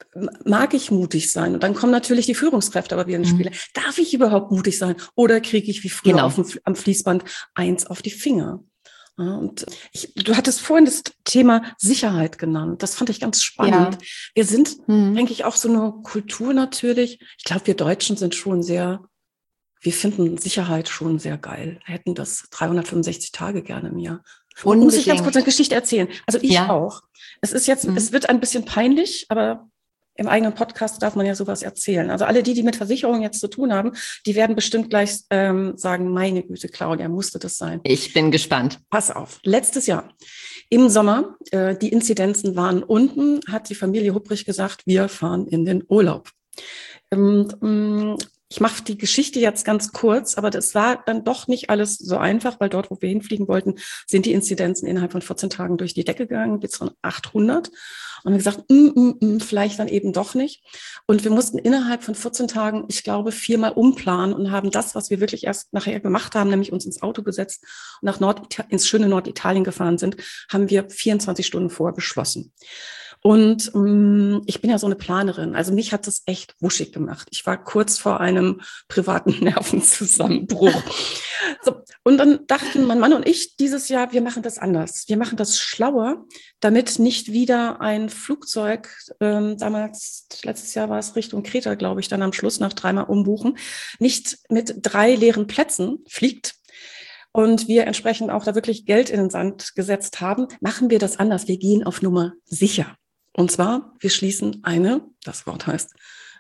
mag ich mutig sein? Und dann kommen natürlich die Führungskräfte aber wieder ins Spiel. Mhm. Darf ich überhaupt mutig sein? Oder kriege ich wie früher genau. auf dem, am Fließband eins auf die Finger? Ja, und ich, du hattest vorhin das Thema Sicherheit genannt. Das fand ich ganz spannend. Ja. Wir sind, mhm. denke ich, auch so eine Kultur natürlich. Ich glaube, wir Deutschen sind schon sehr, wir finden Sicherheit schon sehr geil. Wir hätten das dreihundertfünfundsechzig Tage gerne im Jahr. Und muss ich ganz kurz eine Geschichte erzählen? Also ich ja. auch. Es ist jetzt, mhm. es wird ein bisschen peinlich, aber im eigenen Podcast darf man ja sowas erzählen. Also alle die, die mit Versicherungen jetzt zu tun haben, die werden bestimmt gleich ähm, sagen, meine Güte, Claudia, musste das sein. Ich bin gespannt. Pass auf. Letztes Jahr im Sommer, äh, die Inzidenzen waren unten, hat die Familie Hupprich gesagt, wir fahren in den Urlaub. Und, ähm, ich mache die Geschichte jetzt ganz kurz, aber das war dann doch nicht alles so einfach, weil dort, wo wir hinfliegen wollten, sind die Inzidenzen innerhalb von vierzehn Tagen durch die Decke gegangen, bis von achthundert. Und wir gesagt, mm, mm, mm, vielleicht dann eben doch nicht. Und wir mussten innerhalb von vierzehn Tagen, ich glaube, viermal umplanen und haben das, was wir wirklich erst nachher gemacht haben, nämlich uns ins Auto gesetzt und nach Nord ins schöne Norditalien gefahren sind, haben wir vierundzwanzig Stunden vorher beschlossen. Und ähm, ich bin ja so eine Planerin, also mich hat das echt wuschig gemacht. Ich war kurz vor einem privaten Nervenzusammenbruch. So, und dann dachten mein Mann und ich dieses Jahr, wir machen das anders. Wir machen das schlauer, damit nicht wieder ein Flugzeug, ähm, damals, letztes Jahr war es Richtung Kreta, glaube ich, dann am Schluss nach dreimal umbuchen, nicht mit drei leeren Plätzen fliegt. Und wir entsprechend auch da wirklich Geld in den Sand gesetzt haben, machen wir das anders. Wir gehen auf Nummer sicher. Und zwar, wir schließen eine, das Wort heißt,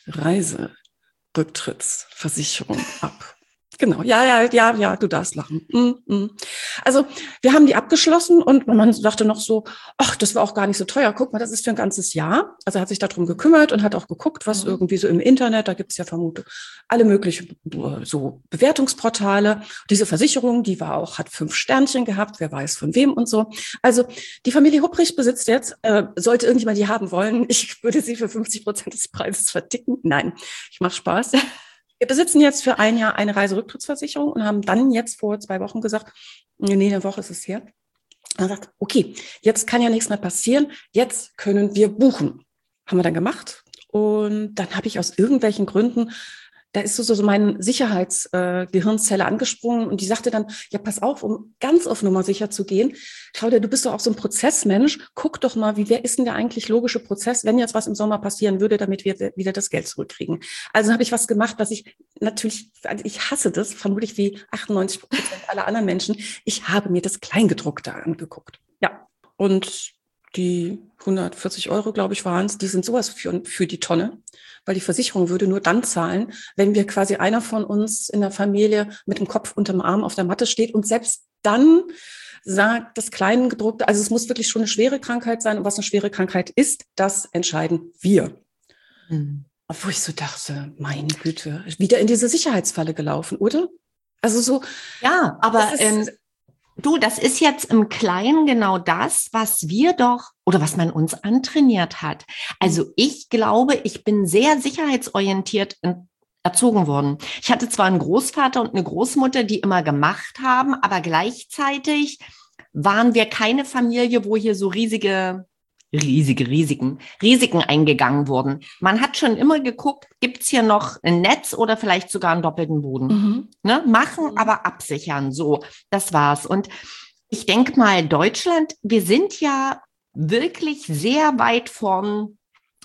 Reiserücktrittsversicherung ab. Genau, ja, ja, ja, ja, du darfst lachen. Mm, mm. Also wir haben die abgeschlossen und mein Mann sagte noch so, ach, das war auch gar nicht so teuer. Guck mal, das ist für ein ganzes Jahr. Also er hat sich darum gekümmert und hat auch geguckt, was irgendwie so im Internet, da gibt es ja vermutlich alle möglichen so Bewertungsportale. Diese Versicherung, die war auch, hat fünf Sternchen gehabt, wer weiß von wem und so. Also die Familie Hupprich besitzt jetzt, äh, sollte irgendjemand die haben wollen, ich würde sie für fünfzig Prozent des Preises verticken. Nein, ich mache Spaß. Wir besitzen jetzt für ein Jahr eine Reiserücktrittsversicherung und haben dann jetzt vor zwei Wochen gesagt, nee, eine Woche ist es her. Und dann sagt, okay, jetzt kann ja nichts mehr passieren, jetzt können wir buchen. Haben wir dann gemacht und dann habe ich aus irgendwelchen Gründen, da ist so, so meine Sicherheitsgehirnzelle äh, angesprungen und die sagte dann, ja, pass auf, um ganz auf Nummer sicher zu gehen, Claudia, du bist doch auch so ein Prozessmensch, guck doch mal, wie wer ist denn der eigentlich logische Prozess, wenn jetzt was im Sommer passieren würde, damit wir wieder das Geld zurückkriegen. Also habe ich was gemacht, was ich natürlich, also ich hasse das, vermutlich wie achtundneunzig Prozent aller anderen Menschen, ich habe mir das Kleingedruckte angeguckt. Ja, und die hundertvierzig Euro, glaube ich, waren es, die sind sowas für, für die Tonne, weil die Versicherung würde nur dann zahlen, wenn wir quasi einer von uns in der Familie mit dem Kopf unterm Arm auf der Matte steht und selbst dann sagt das Kleingedruckte, also es muss wirklich schon eine schwere Krankheit sein und was eine schwere Krankheit ist, das entscheiden wir. Mhm. Obwohl ich so dachte, meine Güte, wieder in diese Sicherheitsfalle gelaufen, oder? Also so. Ja, aber ähm, du, das ist jetzt im Kleinen genau das, was wir doch oder was man uns antrainiert hat. Also ich glaube, ich bin sehr sicherheitsorientiert erzogen worden. Ich hatte zwar einen Großvater und eine Großmutter, die immer gemacht haben, aber gleichzeitig waren wir keine Familie, wo hier so riesige, riesige Risiken, Risiken eingegangen wurden. Man hat schon immer geguckt, gibt's hier noch ein Netz oder vielleicht sogar einen doppelten Boden. Mhm. Ne? Machen, aber absichern. So, das war's. Und ich denke mal, Deutschland, wir sind ja wirklich sehr weit vorn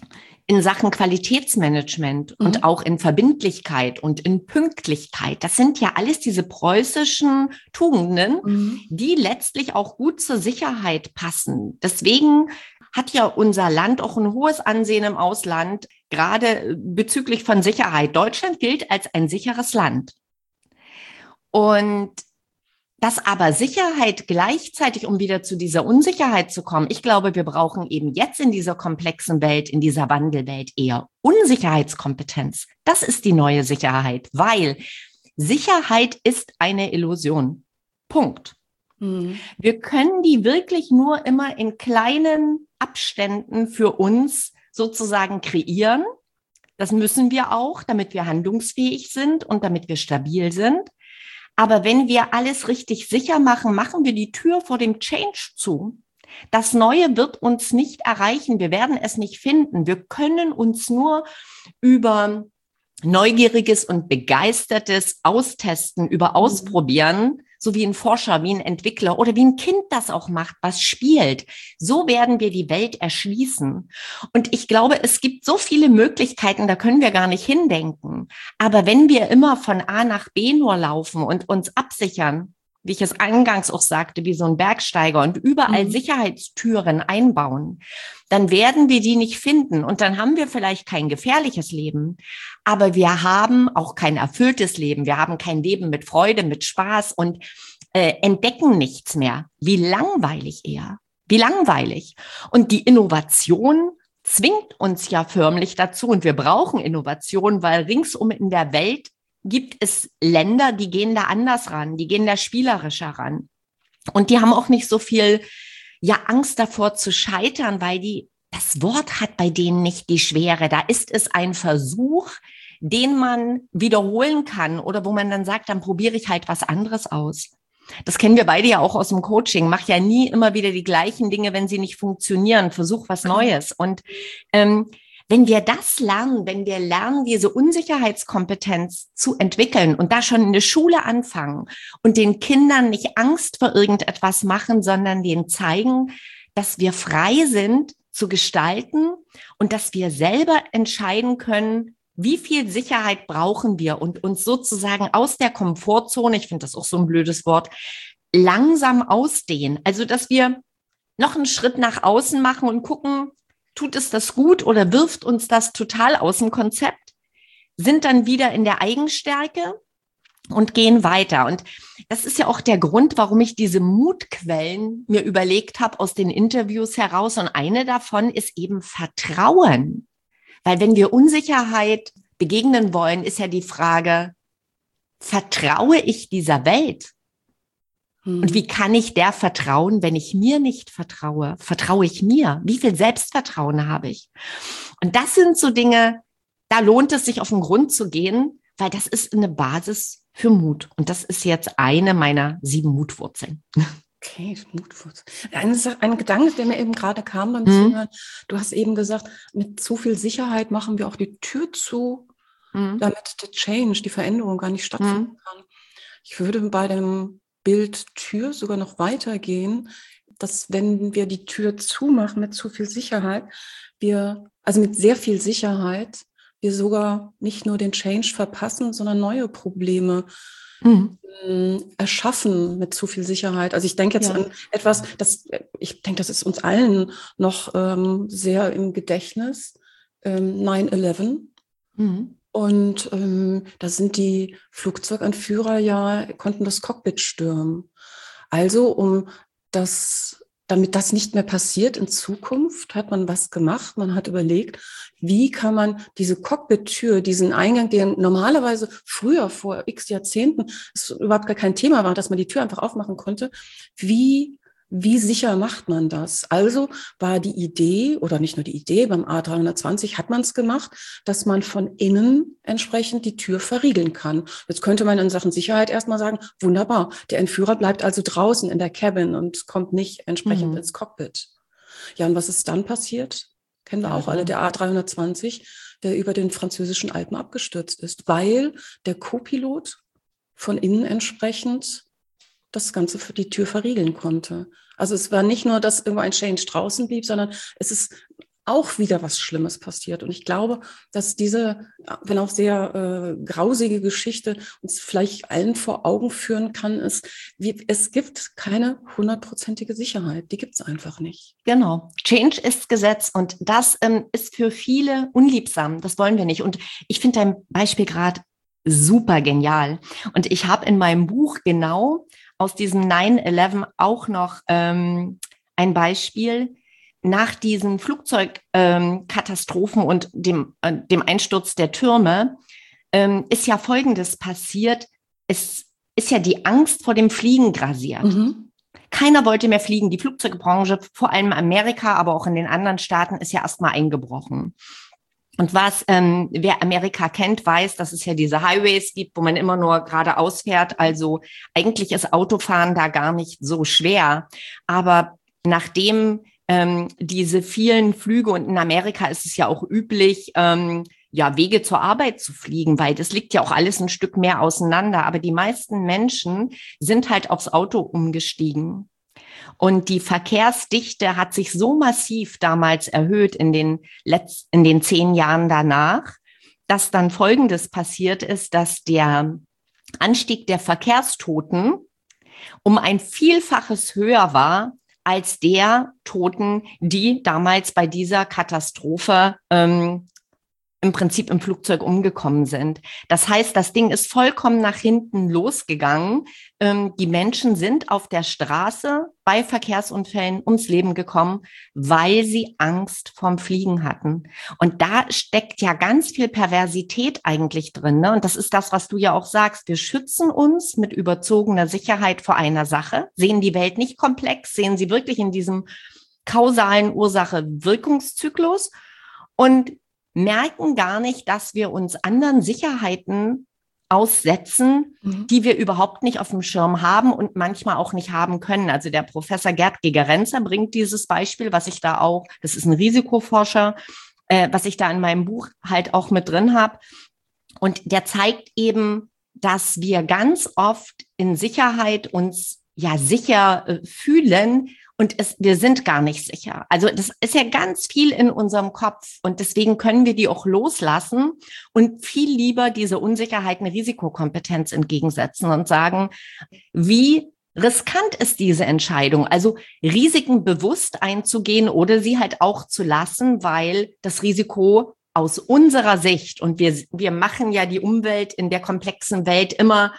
in Sachen Qualitätsmanagement mhm. und auch in Verbindlichkeit und in Pünktlichkeit. Das sind ja alles diese preußischen Tugenden, mhm. die letztlich auch gut zur Sicherheit passen. Deswegen hat ja unser Land auch ein hohes Ansehen im Ausland, gerade bezüglich von Sicherheit. Deutschland gilt als ein sicheres Land. Und dass aber Sicherheit gleichzeitig, um wieder zu dieser Unsicherheit zu kommen, ich glaube, wir brauchen eben jetzt in dieser komplexen Welt, in dieser Wandelwelt eher Unsicherheitskompetenz. Das ist die neue Sicherheit, weil Sicherheit ist eine Illusion. Punkt. Mhm. Wir können die wirklich nur immer in kleinen Abständen für uns sozusagen kreieren. Das müssen wir auch, damit wir handlungsfähig sind und damit wir stabil sind. Aber wenn wir alles richtig sicher machen, machen wir die Tür vor dem Change zu. Das Neue wird uns nicht erreichen. Wir werden es nicht finden. Wir können uns nur über neugieriges und begeistertes Austesten, über Ausprobieren, so wie ein Forscher, wie ein Entwickler oder wie ein Kind das auch macht, was spielt. So werden wir die Welt erschließen. Und ich glaube, es gibt so viele Möglichkeiten, da können wir gar nicht hindenken. Aber wenn wir immer von A nach B nur laufen und uns absichern, wie ich es eingangs auch sagte, wie so ein Bergsteiger und überall mhm. Sicherheitstüren einbauen, dann werden wir die nicht finden. Und dann haben wir vielleicht kein gefährliches Leben, aber wir haben auch kein erfülltes Leben. Wir haben kein Leben mit Freude, mit Spaß und äh, entdecken nichts mehr. Wie langweilig eher. Wie langweilig. Und die Innovation zwingt uns ja förmlich dazu und wir brauchen Innovation, weil ringsum in der Welt gibt es Länder, die gehen da anders ran, die gehen da spielerischer ran. Und die haben auch nicht so viel ja, Angst davor zu scheitern, weil die, das Wort hat bei denen nicht die Schwere. Da ist es ein Versuch, den man wiederholen kann oder wo man dann sagt, dann probiere ich halt was anderes aus. Das kennen wir beide ja auch aus dem Coaching. Mach ja nie immer wieder die gleichen Dinge, wenn sie nicht funktionieren. Versuch was Neues. Und ähm, wenn wir das lernen, wenn wir lernen, diese Unsicherheitskompetenz zu entwickeln und da schon in der Schule anfangen und den Kindern nicht Angst vor irgendetwas machen, sondern denen zeigen, dass wir frei sind zu gestalten und dass wir selber entscheiden können, wie viel Sicherheit brauchen wir und uns sozusagen aus der Komfortzone, ich finde das auch so ein blödes Wort, langsam ausdehnen. Also, dass wir noch einen Schritt nach außen machen und gucken, tut es das gut oder wirft uns das total aus dem Konzept, sind dann wieder in der Eigenstärke und gehen weiter. Und das ist ja auch der Grund, warum ich diese Mutquellen mir überlegt habe aus den Interviews heraus. Und eine davon ist eben Vertrauen. Weil wenn wir Unsicherheit begegnen wollen, ist ja die Frage, vertraue ich dieser Welt? Und wie kann ich der vertrauen, wenn ich mir nicht vertraue? Vertraue ich mir? Wie viel Selbstvertrauen habe ich? Und das sind so Dinge, da lohnt es sich auf den Grund zu gehen, weil das ist eine Basis für Mut. Und das ist jetzt eine meiner sieben Mutwurzeln. Okay, Mutwurzeln. Ein, ein Gedanke, der mir eben gerade kam beim Zuhören, du hast eben gesagt, mit zu viel Sicherheit machen wir auch die Tür zu, mhm. damit der Change, die Veränderung gar nicht stattfinden mhm. kann. Ich würde bei dem Bild Tür sogar noch weitergehen, dass wenn wir die Tür zumachen mit zu viel Sicherheit, wir, also mit sehr viel Sicherheit, wir sogar nicht nur den Change verpassen, sondern neue Probleme mhm. erschaffen mit zu viel Sicherheit. Also ich denke jetzt ja. an etwas, das, ich denke, das ist uns allen noch ähm, sehr im Gedächtnis, ähm, nine eleven. Mhm. Und ähm, da sind die Flugzeuganführer ja, konnten das Cockpit stürmen. Also um das, damit das nicht mehr passiert in Zukunft, hat man was gemacht. Man hat überlegt, wie kann man diese Cockpit-Tür, diesen Eingang, der normalerweise früher vor x Jahrzehnten es überhaupt gar kein Thema war, dass man die Tür einfach aufmachen konnte, wie Wie sicher macht man das? Also war die Idee, oder nicht nur die Idee, beim A drei zwanzig hat man es gemacht, dass man von innen entsprechend die Tür verriegeln kann. Jetzt könnte man in Sachen Sicherheit erstmal sagen, wunderbar, der Entführer bleibt also draußen in der Cabin und kommt nicht entsprechend mhm. ins Cockpit. Ja, und was ist dann passiert? Kennen wir ja, auch alle, der A drei zwanzig, der über den französischen Alpen abgestürzt ist, weil der Co-Pilot von innen entsprechend das Ganze für die Tür verriegeln konnte. Also es war nicht nur, dass irgendwo ein Change draußen blieb, sondern es ist auch wieder was Schlimmes passiert. Und ich glaube, dass diese, wenn auch sehr äh, grausige Geschichte uns vielleicht allen vor Augen führen kann, ist, wie, es gibt keine hundertprozentige Sicherheit. Die gibt es einfach nicht. Genau. Change ist Gesetz und das ähm, ist für viele unliebsam. Das wollen wir nicht. Und ich finde dein Beispiel gerade super genial. Und ich habe in meinem Buch genau aus diesem nine eleven auch noch ähm, ein Beispiel. Nach diesen Flugzeugkatastrophen ähm, und dem, äh, dem Einsturz der Türme ähm, ist ja Folgendes passiert. Es ist ja die Angst vor dem Fliegen grassiert. Mhm. Keiner wollte mehr fliegen. Die Flugzeugbranche, vor allem Amerika, aber auch in den anderen Staaten, ist ja erstmal eingebrochen. Und was, ähm, wer Amerika kennt, weiß, dass es ja diese Highways gibt, wo man immer nur geradeaus fährt. Also eigentlich ist Autofahren da gar nicht so schwer. Aber nachdem ähm, diese vielen Flüge, und in Amerika ist es ja auch üblich, ähm, ja, Wege zur Arbeit zu fliegen, weil das liegt ja auch alles ein Stück mehr auseinander. Aber die meisten Menschen sind halt aufs Auto umgestiegen. Und die Verkehrsdichte hat sich so massiv damals erhöht in den letzten, in den zehn Jahren danach, dass dann Folgendes passiert ist, dass der Anstieg der Verkehrstoten um ein Vielfaches höher war als der Toten, die damals bei dieser Katastrophe ähm, im Prinzip im Flugzeug umgekommen sind. Das heißt, das Ding ist vollkommen nach hinten losgegangen. Ähm, die Menschen sind auf der Straße bei Verkehrsunfällen ums Leben gekommen, weil sie Angst vorm Fliegen hatten. Und da steckt ja ganz viel Perversität eigentlich drin, ne? Und das ist das, was du ja auch sagst. Wir schützen uns mit überzogener Sicherheit vor einer Sache, sehen die Welt nicht komplex, sehen sie wirklich in diesem kausalen Ursache-Wirkungszyklus und merken gar nicht, dass wir uns anderen Sicherheiten aussetzen, mhm. die wir überhaupt nicht auf dem Schirm haben und manchmal auch nicht haben können. Also der Professor Gerd Gigerenzer bringt dieses Beispiel, was ich da auch, das ist ein Risikoforscher, äh, was ich da in meinem Buch halt auch mit drin habe. Und der zeigt eben, dass wir ganz oft in Sicherheit uns ja sicher äh, fühlen, und es, wir sind gar nicht sicher. Also das ist ja ganz viel in unserem Kopf und deswegen können wir die auch loslassen und viel lieber diese Unsicherheit eine Risikokompetenz entgegensetzen und sagen, wie riskant ist diese Entscheidung? Also Risiken bewusst einzugehen oder sie halt auch zu lassen, weil das Risiko aus unserer Sicht, und wir, wir machen ja die Umwelt in der komplexen Welt immer,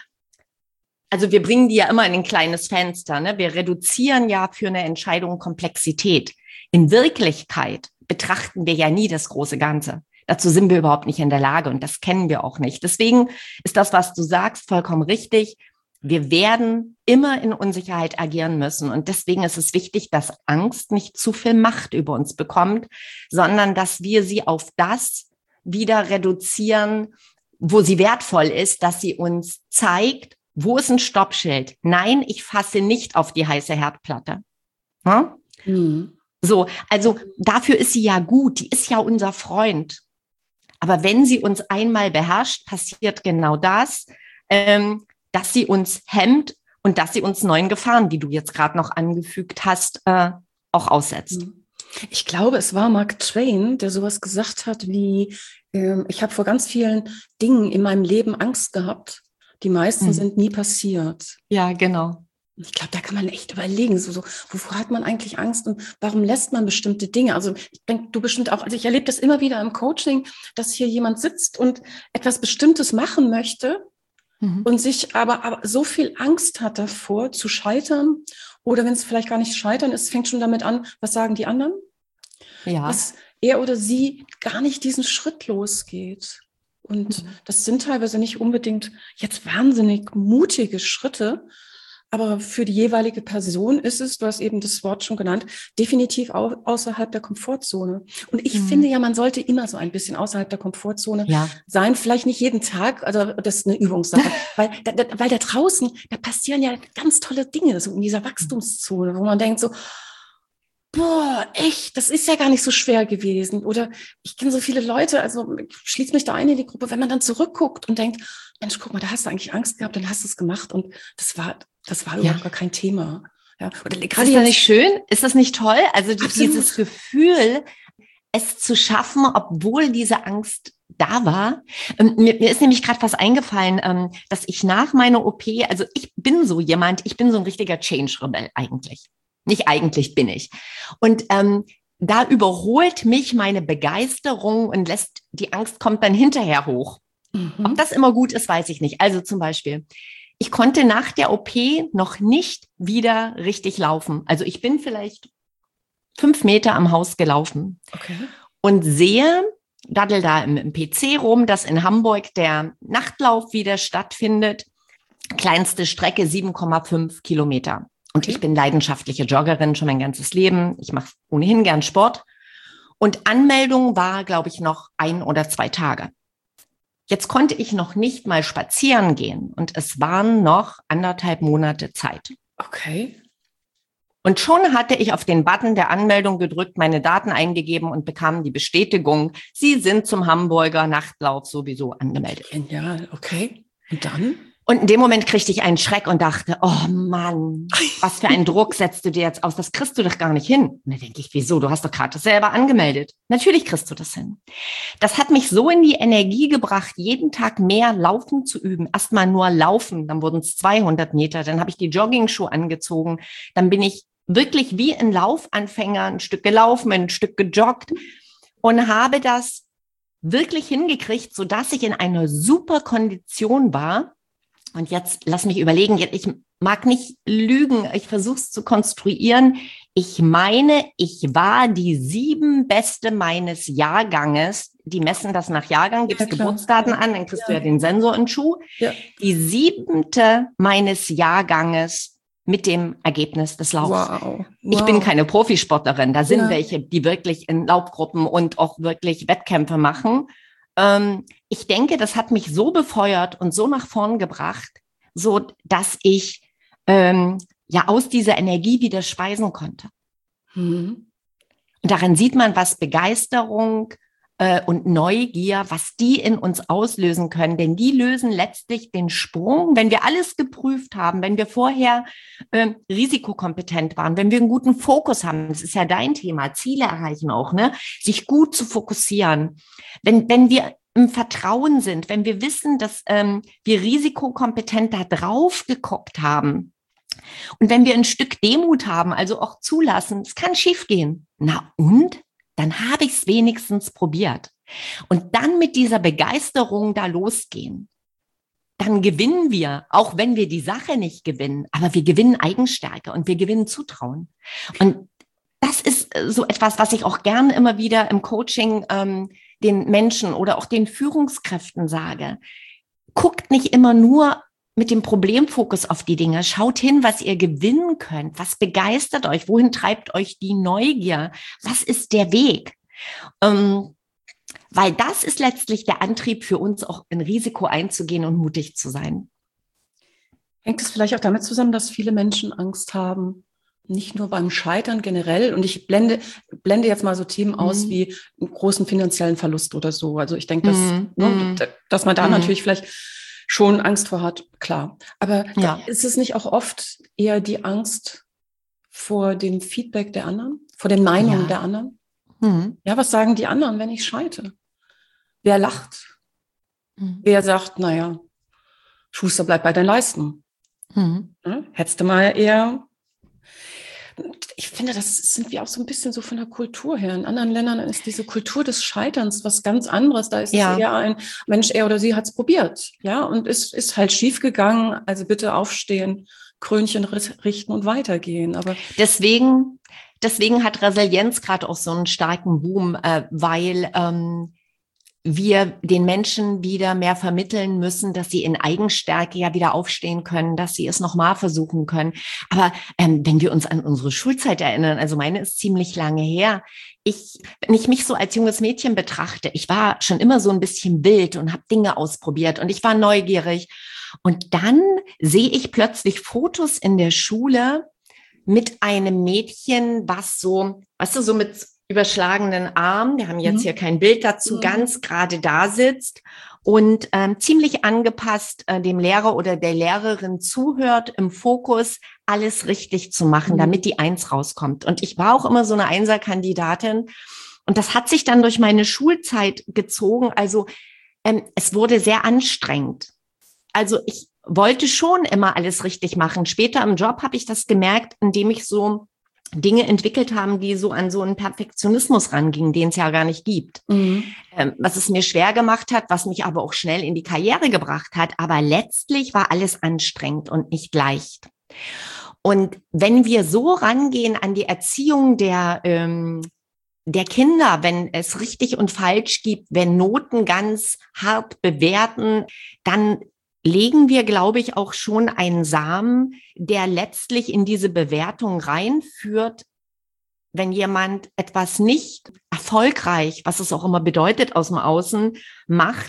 also wir bringen die ja immer in ein kleines Fenster, ne? Wir reduzieren ja für eine Entscheidung Komplexität. In Wirklichkeit betrachten wir ja nie das große Ganze. Dazu sind wir überhaupt nicht in der Lage und das kennen wir auch nicht. Deswegen ist das, was du sagst, vollkommen richtig. Wir werden immer in Unsicherheit agieren müssen und deswegen ist es wichtig, dass Angst nicht zu viel Macht über uns bekommt, sondern dass wir sie auf das wieder reduzieren, wo sie wertvoll ist, dass sie uns zeigt, wo ist ein Stoppschild? Nein, ich fasse nicht auf die heiße Herdplatte. Hm? Mhm. So, also dafür ist sie ja gut, die ist ja unser Freund. Aber wenn sie uns einmal beherrscht, passiert genau das, ähm, dass sie uns hemmt und dass sie uns neuen Gefahren, die du jetzt gerade noch angefügt hast, äh, auch aussetzt. Ich glaube, es war Mark Twain, der sowas gesagt hat wie, ähm, ich habe vor ganz vielen Dingen in meinem Leben Angst gehabt. Die meisten mhm. sind nie passiert. Ja, genau. Ich glaube, da kann man echt überlegen, so, so, wovor hat man eigentlich Angst und warum lässt man bestimmte Dinge? Also ich denke, du bestimmt auch, also ich erlebe das immer wieder im Coaching, dass hier jemand sitzt und etwas Bestimmtes machen möchte mhm. und sich aber, aber so viel Angst hat davor, zu scheitern. Oder wenn es vielleicht gar nicht scheitern ist, fängt schon damit an, was sagen die anderen? Ja. Dass er oder sie gar nicht diesen Schritt losgeht. Und mhm. das sind teilweise nicht unbedingt jetzt wahnsinnig mutige Schritte, aber für die jeweilige Person ist es, du hast eben das Wort schon genannt, definitiv au- außerhalb der Komfortzone. Und ich mhm. finde ja, man sollte immer so ein bisschen außerhalb der Komfortzone ja. sein, vielleicht nicht jeden Tag, also das ist eine Übungssache, weil, da, da, weil da draußen, da passieren ja ganz tolle Dinge, so in dieser Wachstumszone, wo man denkt so, boah, echt, das ist ja gar nicht so schwer gewesen. Oder ich kenne so viele Leute, also ich schließe mich da ein in die Gruppe, wenn man dann zurückguckt und denkt, Mensch, guck mal, da hast du eigentlich Angst gehabt, dann hast du es gemacht und das war, das war überhaupt ja. gar kein Thema. Ja. Oder ist das nicht schön? Ist das nicht toll? Also die, dieses Gefühl, es zu schaffen, obwohl diese Angst da war. Ähm, mir, mir ist nämlich gerade was eingefallen, ähm, dass ich nach meiner O P, also ich bin so jemand, ich bin so ein richtiger Change-Rebell eigentlich. Nicht eigentlich bin ich. Und ähm, da überholt mich meine Begeisterung und lässt, die Angst kommt dann hinterher hoch. Mhm. Ob das immer gut ist, weiß ich nicht. Also zum Beispiel, ich konnte nach der O P noch nicht wieder richtig laufen. Also ich bin vielleicht fünf Meter am Haus gelaufen okay. und sehe, daddel da im, im P C rum, dass in Hamburg der Nachtlauf wieder stattfindet. Kleinste Strecke sieben Komma fünf Kilometer. Und okay. ich bin leidenschaftliche Joggerin schon mein ganzes Leben. Ich mache ohnehin gern Sport. Und Anmeldung war, glaube ich, noch ein oder zwei Tage. Jetzt konnte ich noch nicht mal spazieren gehen. Und es waren noch anderthalb Monate Zeit. Okay. Und schon hatte ich auf den Button der Anmeldung gedrückt, meine Daten eingegeben und bekam die Bestätigung, Sie sind zum Hamburger Nachtlauf sowieso angemeldet. Genial, okay. Und dann? Und in dem Moment kriegte ich einen Schreck und dachte, oh Mann, was für einen Druck setzt du dir jetzt aus? Das kriegst du doch gar nicht hin. Und dann denke ich, wieso? Du hast doch gerade das selber angemeldet. Natürlich kriegst du das hin. Das hat mich so in die Energie gebracht, jeden Tag mehr Laufen zu üben. Erstmal nur Laufen, dann wurden es zweihundert Meter. Dann habe ich die Jogging-Schuhe angezogen. Dann bin ich wirklich wie ein Laufanfänger ein Stück gelaufen, ein Stück gejoggt und habe das wirklich hingekriegt, sodass ich in einer super Kondition war. Und jetzt lass mich überlegen, ich mag nicht lügen, ich versuche es zu konstruieren. Ich meine, ich war die sieben Beste meines Jahrganges. Die messen das nach Jahrgang, gibst ja, Geburtsdaten an, dann kriegst ja. du ja den Sensor in den Schuh. Ja. Die siebente meines Jahrganges mit dem Ergebnis des Laufs. Wow. Wow. Ich bin keine Profisportlerin, da sind ja. welche, die wirklich in Laufgruppen und auch wirklich Wettkämpfe machen. Ich denke, das hat mich so befeuert und so nach vorn gebracht, so dass ich ähm, ja aus dieser Energie wieder speisen konnte. Mhm. Und daran sieht man, was Begeisterung äh, und Neugier, was die in uns auslösen können. Denn die lösen letztlich den Sprung, wenn wir alles geprüft haben, wenn wir vorher äh, risikokompetent waren, wenn wir einen guten Fokus haben. Das ist ja dein Thema, Ziele erreichen auch, ne? Sich gut zu fokussieren. Wenn, wenn wir im Vertrauen sind, wenn wir wissen, dass ähm, wir risikokompetent da drauf geguckt haben und wenn wir ein Stück Demut haben, also auch zulassen, es kann schiefgehen. Na und? Dann habe ich es wenigstens probiert. Und dann mit dieser Begeisterung da losgehen. Dann gewinnen wir, auch wenn wir die Sache nicht gewinnen, aber wir gewinnen Eigenstärke und wir gewinnen Zutrauen. Und das ist so etwas, was ich auch gerne immer wieder im Coaching ähm, den Menschen oder auch den Führungskräften sage. Guckt nicht immer nur mit dem Problemfokus auf die Dinge. Schaut hin, was ihr gewinnen könnt. Was begeistert euch? Wohin treibt euch die Neugier? Was ist der Weg? Ähm, weil das ist letztlich der Antrieb für uns, auch ein Risiko einzugehen und mutig zu sein. Hängt es vielleicht auch damit zusammen, dass viele Menschen Angst haben, nicht nur beim Scheitern generell, und ich blende, blende jetzt mal so Themen mm. aus wie einen großen finanziellen Verlust oder so. Also ich denke, dass, mm. ne, dass man da mm. natürlich vielleicht schon Angst vor hat, klar. Aber ja. ist es nicht auch oft eher die Angst vor dem Feedback der anderen, vor den Meinungen ja. der anderen? Mm. Ja, was sagen die anderen, wenn ich scheitere? Wer lacht? Mm. Wer sagt, naja, Schuster, bleib bei deinen Leisten. Mm. Ja, hättest du mal eher... Ich finde, das sind wir auch so ein bisschen so von der Kultur her. In anderen Ländern ist diese Kultur des Scheiterns was ganz anderes. Da ist ja. es eher ein Mensch, er oder sie hat es probiert, ja, und es ist halt schief gegangen. Also bitte aufstehen, Krönchen richten und weitergehen. Aber deswegen, deswegen hat Resilienz gerade auch so einen starken Boom, äh, weil ähm, wir den Menschen wieder mehr vermitteln müssen, dass sie in Eigenstärke ja wieder aufstehen können, dass sie es nochmal versuchen können. Aber ähm, wenn wir uns an unsere Schulzeit erinnern, also meine ist ziemlich lange her, ich, wenn ich mich so als junges Mädchen betrachte, ich war schon immer so ein bisschen wild und habe Dinge ausprobiert und ich war neugierig. Und dann sehe ich plötzlich Fotos in der Schule mit einem Mädchen, was so, weißt du, so mit überschlagenen Arm, wir haben jetzt mhm. hier kein Bild dazu, mhm. ganz gerade da sitzt und ähm, ziemlich angepasst äh, dem Lehrer oder der Lehrerin zuhört, im Fokus alles richtig zu machen, mhm. damit die Eins rauskommt. Und ich war auch immer so eine Einserkandidatin und das hat sich dann durch meine Schulzeit gezogen. Also ähm, es wurde sehr anstrengend. Also ich wollte schon immer alles richtig machen. Später im Job habe ich das gemerkt, indem ich so Dinge entwickelt haben, die so an so einen Perfektionismus rangingen, den es ja gar nicht gibt. Mhm. Ähm, was es mir schwer gemacht hat, was mich aber auch schnell in die Karriere gebracht hat. Aber letztlich war alles anstrengend und nicht leicht. Und wenn wir so rangehen an die Erziehung der, ähm, der Kinder, wenn es richtig und falsch gibt, wenn Noten ganz hart bewerten, dann legen wir, glaube ich, auch schon einen Samen, der letztlich in diese Bewertung reinführt, wenn jemand etwas nicht erfolgreich, was es auch immer bedeutet, aus dem Außen macht,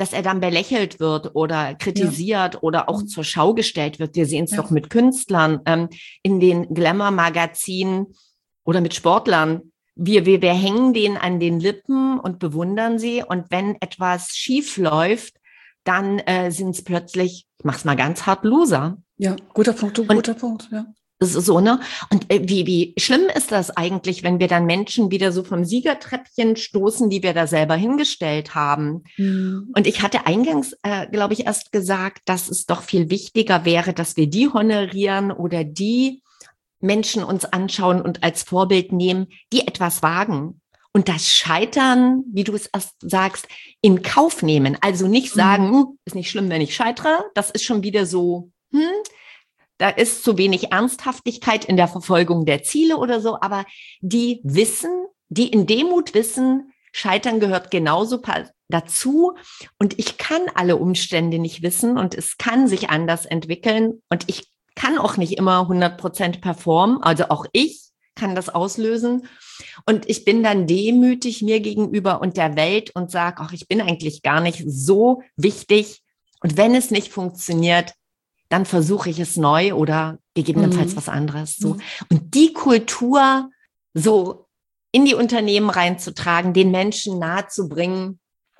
dass er dann belächelt wird oder kritisiert ja. oder auch zur Schau gestellt wird. Wir sehen es ja. doch mit Künstlern ähm, in den Glamour-Magazinen oder mit Sportlern. Wir, wir, wir hängen denen an den Lippen und bewundern sie. Und wenn etwas schief läuft, dann äh, sind es plötzlich, ich mach's mal ganz hart, Loser. Ja, guter Punkt, du, guter Punkt, ja. Das ist so, ne? Und äh, wie, wie schlimm ist das eigentlich, wenn wir dann Menschen wieder so vom Siegertreppchen stoßen, die wir da selber hingestellt haben? Mhm. Und ich hatte eingangs, äh, glaube ich, erst gesagt, dass es doch viel wichtiger wäre, dass wir die honorieren oder die Menschen uns anschauen und als Vorbild nehmen, die etwas wagen. Und das Scheitern, wie du es erst sagst, in Kauf nehmen. Also nicht sagen, mhm. ist nicht schlimm, wenn ich scheitere. Das ist schon wieder so, hm, da ist zu wenig Ernsthaftigkeit in der Verfolgung der Ziele oder so. Aber die wissen, die in Demut wissen, Scheitern gehört genauso dazu. Und ich kann alle Umstände nicht wissen und es kann sich anders entwickeln. Und ich kann auch nicht immer hundert Prozent performen. Also auch ich kann das auslösen. Und ich bin dann demütig mir gegenüber und der Welt und sage, ach, ich bin eigentlich gar nicht so wichtig. Und wenn es nicht funktioniert, dann versuche ich es neu oder gegebenenfalls mhm. was anderes. So. Und die Kultur so in die Unternehmen reinzutragen, den Menschen nahezubringen,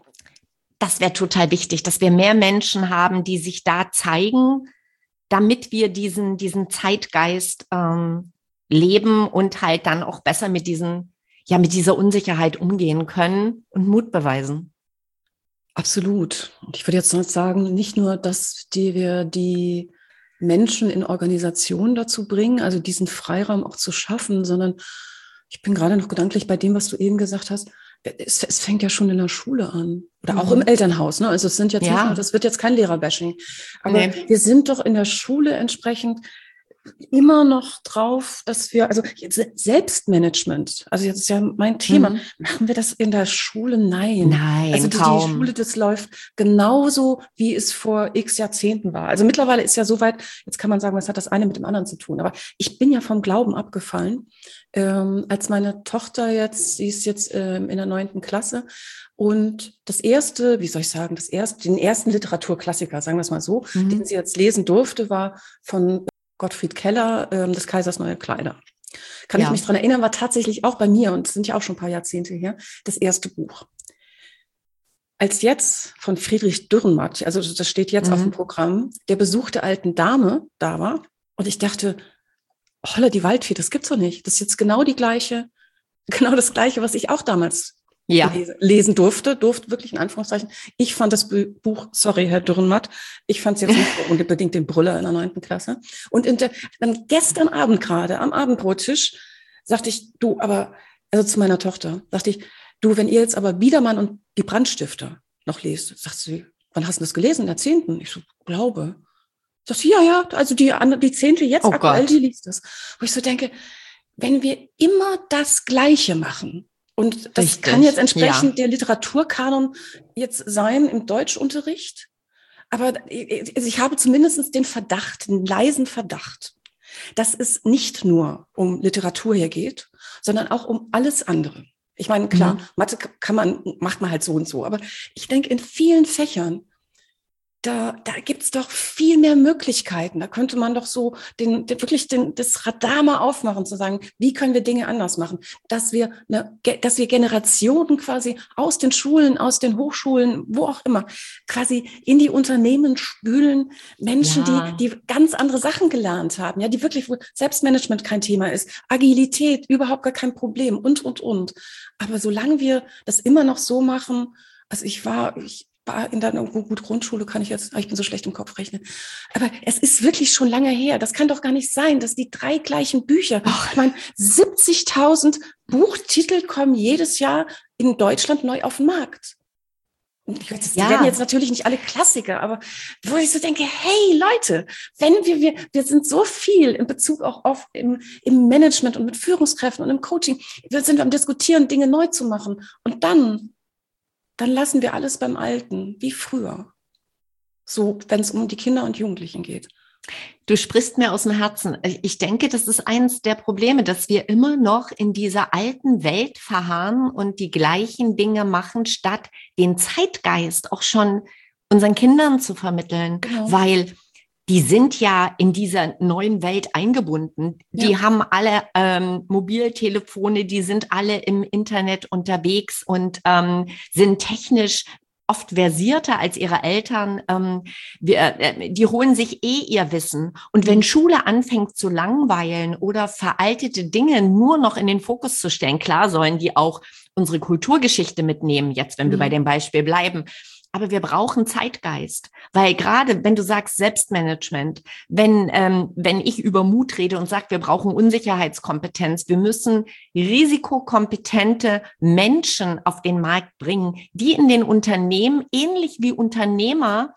das wäre total wichtig, dass wir mehr Menschen haben, die sich da zeigen, damit wir diesen, diesen Zeitgeist ähm, leben und halt dann auch besser mit diesen, ja, mit dieser Unsicherheit umgehen können und Mut beweisen. Absolut. Und ich würde jetzt noch sagen, nicht nur, dass die, wir die Menschen in Organisationen dazu bringen, also diesen Freiraum auch zu schaffen, sondern ich bin gerade noch gedanklich bei dem, was du eben gesagt hast, es, es fängt ja schon in der Schule an oder auch mhm. im Elternhaus. Ne? Also es sind jetzt ja. nicht, das wird jetzt kein Lehrerbashing, aber nee. wir sind doch in der Schule entsprechend immer noch drauf, dass wir, also Selbstmanagement, also jetzt ist ja mein Thema, mhm. machen wir das in der Schule? Nein. Nein, also die, die Schule, das läuft genauso, wie es vor x Jahrzehnten war. Also mittlerweile ist ja soweit, jetzt kann man sagen, was hat das eine mit dem anderen zu tun? Aber ich bin ja vom Glauben abgefallen, ähm, als meine Tochter jetzt, sie ist jetzt ähm, in der neunten Klasse und das erste, wie soll ich sagen, das erste, den ersten Literaturklassiker, sagen wir es mal so, mhm. den sie jetzt lesen durfte, war von Gottfried Keller, ähm, des Kaisers neue Kleider. Kann ja. ich mich dran erinnern, war tatsächlich auch bei mir, und es sind ja auch schon ein paar Jahrzehnte her, das erste Buch. Als jetzt von Friedrich Dürrenmatt, also das steht jetzt mhm. auf dem Programm, der Besuch der alten Dame da war, und ich dachte, holla die Waldfee, das gibt's doch nicht. Das ist jetzt genau die gleiche, genau das Gleiche, was ich auch damals ja. lesen, lesen durfte, durfte wirklich in Anführungszeichen. Ich fand das Buch, sorry, Herr Dürrenmatt, ich fand es jetzt nicht unbedingt den Brüller in der neunten Klasse. Und in der, dann gestern Abend gerade, am Abendbrottisch, sagte ich, du, aber, also zu meiner Tochter, sagte ich, du, wenn ihr jetzt aber Biedermann und die Brandstifter noch lest, sagt sie, wann hast du das gelesen? In der zehnten? Ich so, glaube. Sagt sie, ja, ja, also die, die zehnte jetzt oh aktuell, Gott. Die liest das. Wo ich so denke, wenn wir immer das Gleiche machen, und das Richtig. Kann jetzt entsprechend ja. der Literaturkanon jetzt sein im Deutschunterricht. Aber ich habe zumindest den Verdacht, den leisen Verdacht, dass es nicht nur um Literatur hier geht, sondern auch um alles andere. Ich meine, klar, mhm. Mathe kann man, macht man halt so und so. Aber ich denke, in vielen Fächern, Da, da gibt's doch viel mehr Möglichkeiten. Da könnte man doch so den, den wirklich den, das Radar mal aufmachen, zu sagen, wie können wir Dinge anders machen, dass wir, eine, dass wir Generationen quasi aus den Schulen, aus den Hochschulen, wo auch immer, quasi in die Unternehmen spülen. Menschen, ja. die, die ganz andere Sachen gelernt haben, ja, die wirklich, wo Selbstmanagement kein Thema ist, Agilität überhaupt gar kein Problem und, und, und. Aber solange wir das immer noch so machen, also ich war, ich, war in der gut Grundschule, kann ich jetzt, ich bin so schlecht im Kopf rechnen. Aber es ist wirklich schon lange her. Das kann doch gar nicht sein, dass die drei gleichen Bücher, oh. ich meine, siebzigtausend Buchtitel kommen jedes Jahr in Deutschland neu auf den Markt. Und ich weiß, ja. Die werden jetzt natürlich nicht alle Klassiker, aber wo ich so denke, hey Leute, wenn wir, wir, wir sind so viel in Bezug auch auf im, im Management und mit Führungskräften und im Coaching, wir sind am Diskutieren, Dinge neu zu machen. Und dann dann lassen wir alles beim Alten, wie früher. So, wenn es um die Kinder und Jugendlichen geht. Du sprichst mir aus dem Herzen. Ich denke, das ist eines der Probleme, dass wir immer noch in dieser alten Welt verharren und die gleichen Dinge machen, statt den Zeitgeist auch schon unseren Kindern zu vermitteln, genau. Weil die sind ja in dieser neuen Welt eingebunden. Die ja. haben alle ähm, Mobiltelefone, die sind alle im Internet unterwegs und ähm, sind technisch oft versierter als ihre Eltern. Ähm, wir, äh, die holen sich eh ihr Wissen. Und wenn Schule anfängt zu langweilen oder veraltete Dinge nur noch in den Fokus zu stellen, klar sollen die auch unsere Kulturgeschichte mitnehmen, jetzt wenn wir mhm. bei dem Beispiel bleiben. Aber wir brauchen Zeitgeist, weil gerade wenn du sagst Selbstmanagement, wenn ähm, wenn ich über Mut rede und sage, wir brauchen Unsicherheitskompetenz, wir müssen risikokompetente Menschen auf den Markt bringen, die in den Unternehmen ähnlich wie Unternehmer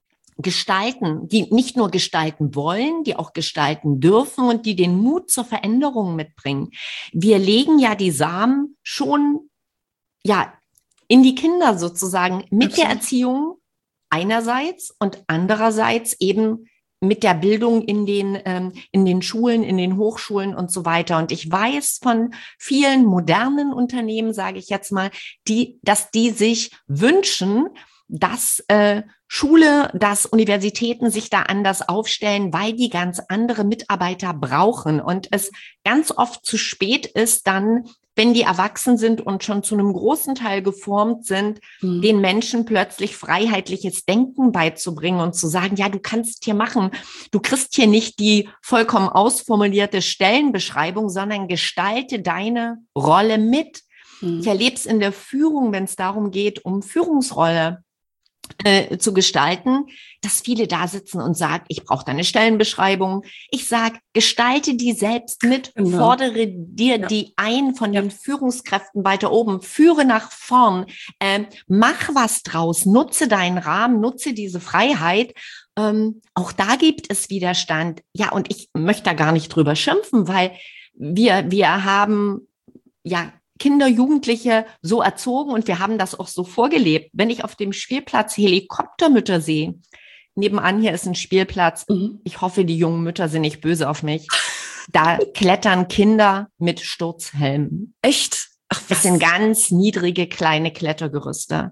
gestalten, die nicht nur gestalten wollen, die auch gestalten dürfen und die den Mut zur Veränderung mitbringen. Wir legen ja die Samen schon, ja, in die Kinder sozusagen mit Absolut. Der Erziehung einerseits und andererseits eben mit der Bildung in den, ähm, in den Schulen, in den Hochschulen und so weiter. Und ich weiß von vielen modernen Unternehmen, sage ich jetzt mal, die, dass die sich wünschen, dass äh, Schule, dass Universitäten sich da anders aufstellen, weil die ganz andere Mitarbeiter brauchen und es ganz oft zu spät ist dann, wenn die erwachsen sind und schon zu einem großen Teil geformt sind, mhm. den Menschen plötzlich freiheitliches Denken beizubringen und zu sagen, ja, du kannst hier machen, du kriegst hier nicht die vollkommen ausformulierte Stellenbeschreibung, sondern gestalte deine Rolle mit. Mhm. Ich erlebe es in der Führung, wenn es darum geht, um Führungsrolle Äh, zu gestalten, dass viele da sitzen und sagen, ich brauche da eine Stellenbeschreibung. Ich sage, gestalte die selbst mit, genau. fordere dir ja. die ein von ja. den Führungskräften weiter oben, führe nach vorn, äh, mach was draus, nutze deinen Rahmen, nutze diese Freiheit. Ähm, auch da gibt es Widerstand. Ja, und ich möchte da gar nicht drüber schimpfen, weil wir, wir haben ja Kinder, Jugendliche so erzogen und wir haben das auch so vorgelebt. Wenn ich auf dem Spielplatz Helikoptermütter sehe, nebenan hier ist ein Spielplatz, mhm. ich hoffe, die jungen Mütter sind nicht böse auf mich, da klettern Kinder mit Sturzhelmen. Echt? Ach, das sind ganz niedrige, kleine Klettergerüste.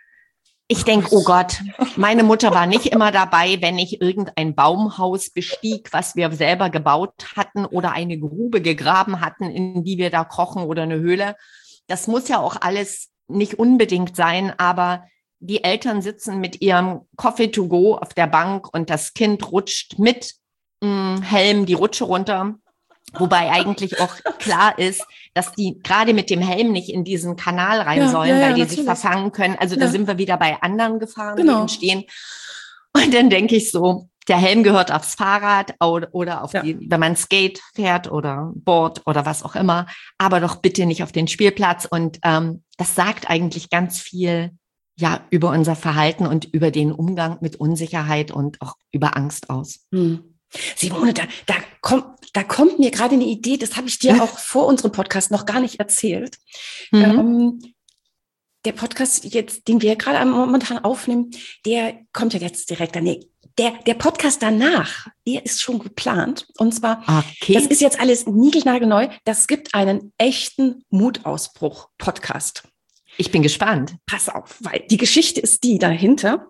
Ich denke, oh Gott, meine Mutter war nicht immer dabei, wenn ich irgendein Baumhaus bestieg, was wir selber gebaut hatten oder eine Grube gegraben hatten, in die wir da kochen oder eine Höhle. Das muss ja auch alles nicht unbedingt sein, aber die Eltern sitzen mit ihrem Coffee to go auf der Bank und das Kind rutscht mit mh, Helm die Rutsche runter. Wobei eigentlich auch klar ist, dass die gerade mit dem Helm nicht in diesen Kanal rein ja, sollen, ja, weil ja, die natürlich. sich verfangen können. Also ja. da sind wir wieder bei anderen Gefahren, genau. die entstehen. Und dann denke ich so, der Helm gehört aufs Fahrrad oder auf ja. die, wenn man Skate fährt oder Board oder was auch immer, aber doch bitte nicht auf den Spielplatz. Und ähm, das sagt eigentlich ganz viel ja über unser Verhalten und über den Umgang mit Unsicherheit und auch über Angst aus. Hm. Simone, da, da, kommt, da kommt mir gerade eine Idee, das habe ich dir auch vor unserem Podcast noch gar nicht erzählt. Mhm. Ähm, der Podcast, jetzt, den wir gerade momentan aufnehmen, der kommt ja jetzt direkt danach. Der, der Podcast danach, der ist schon geplant. Und zwar, okay. das ist jetzt alles niegelnagelneu, das gibt einen echten Mutausbruch-Podcast. Ich bin gespannt. Pass auf, weil die Geschichte ist die dahinter.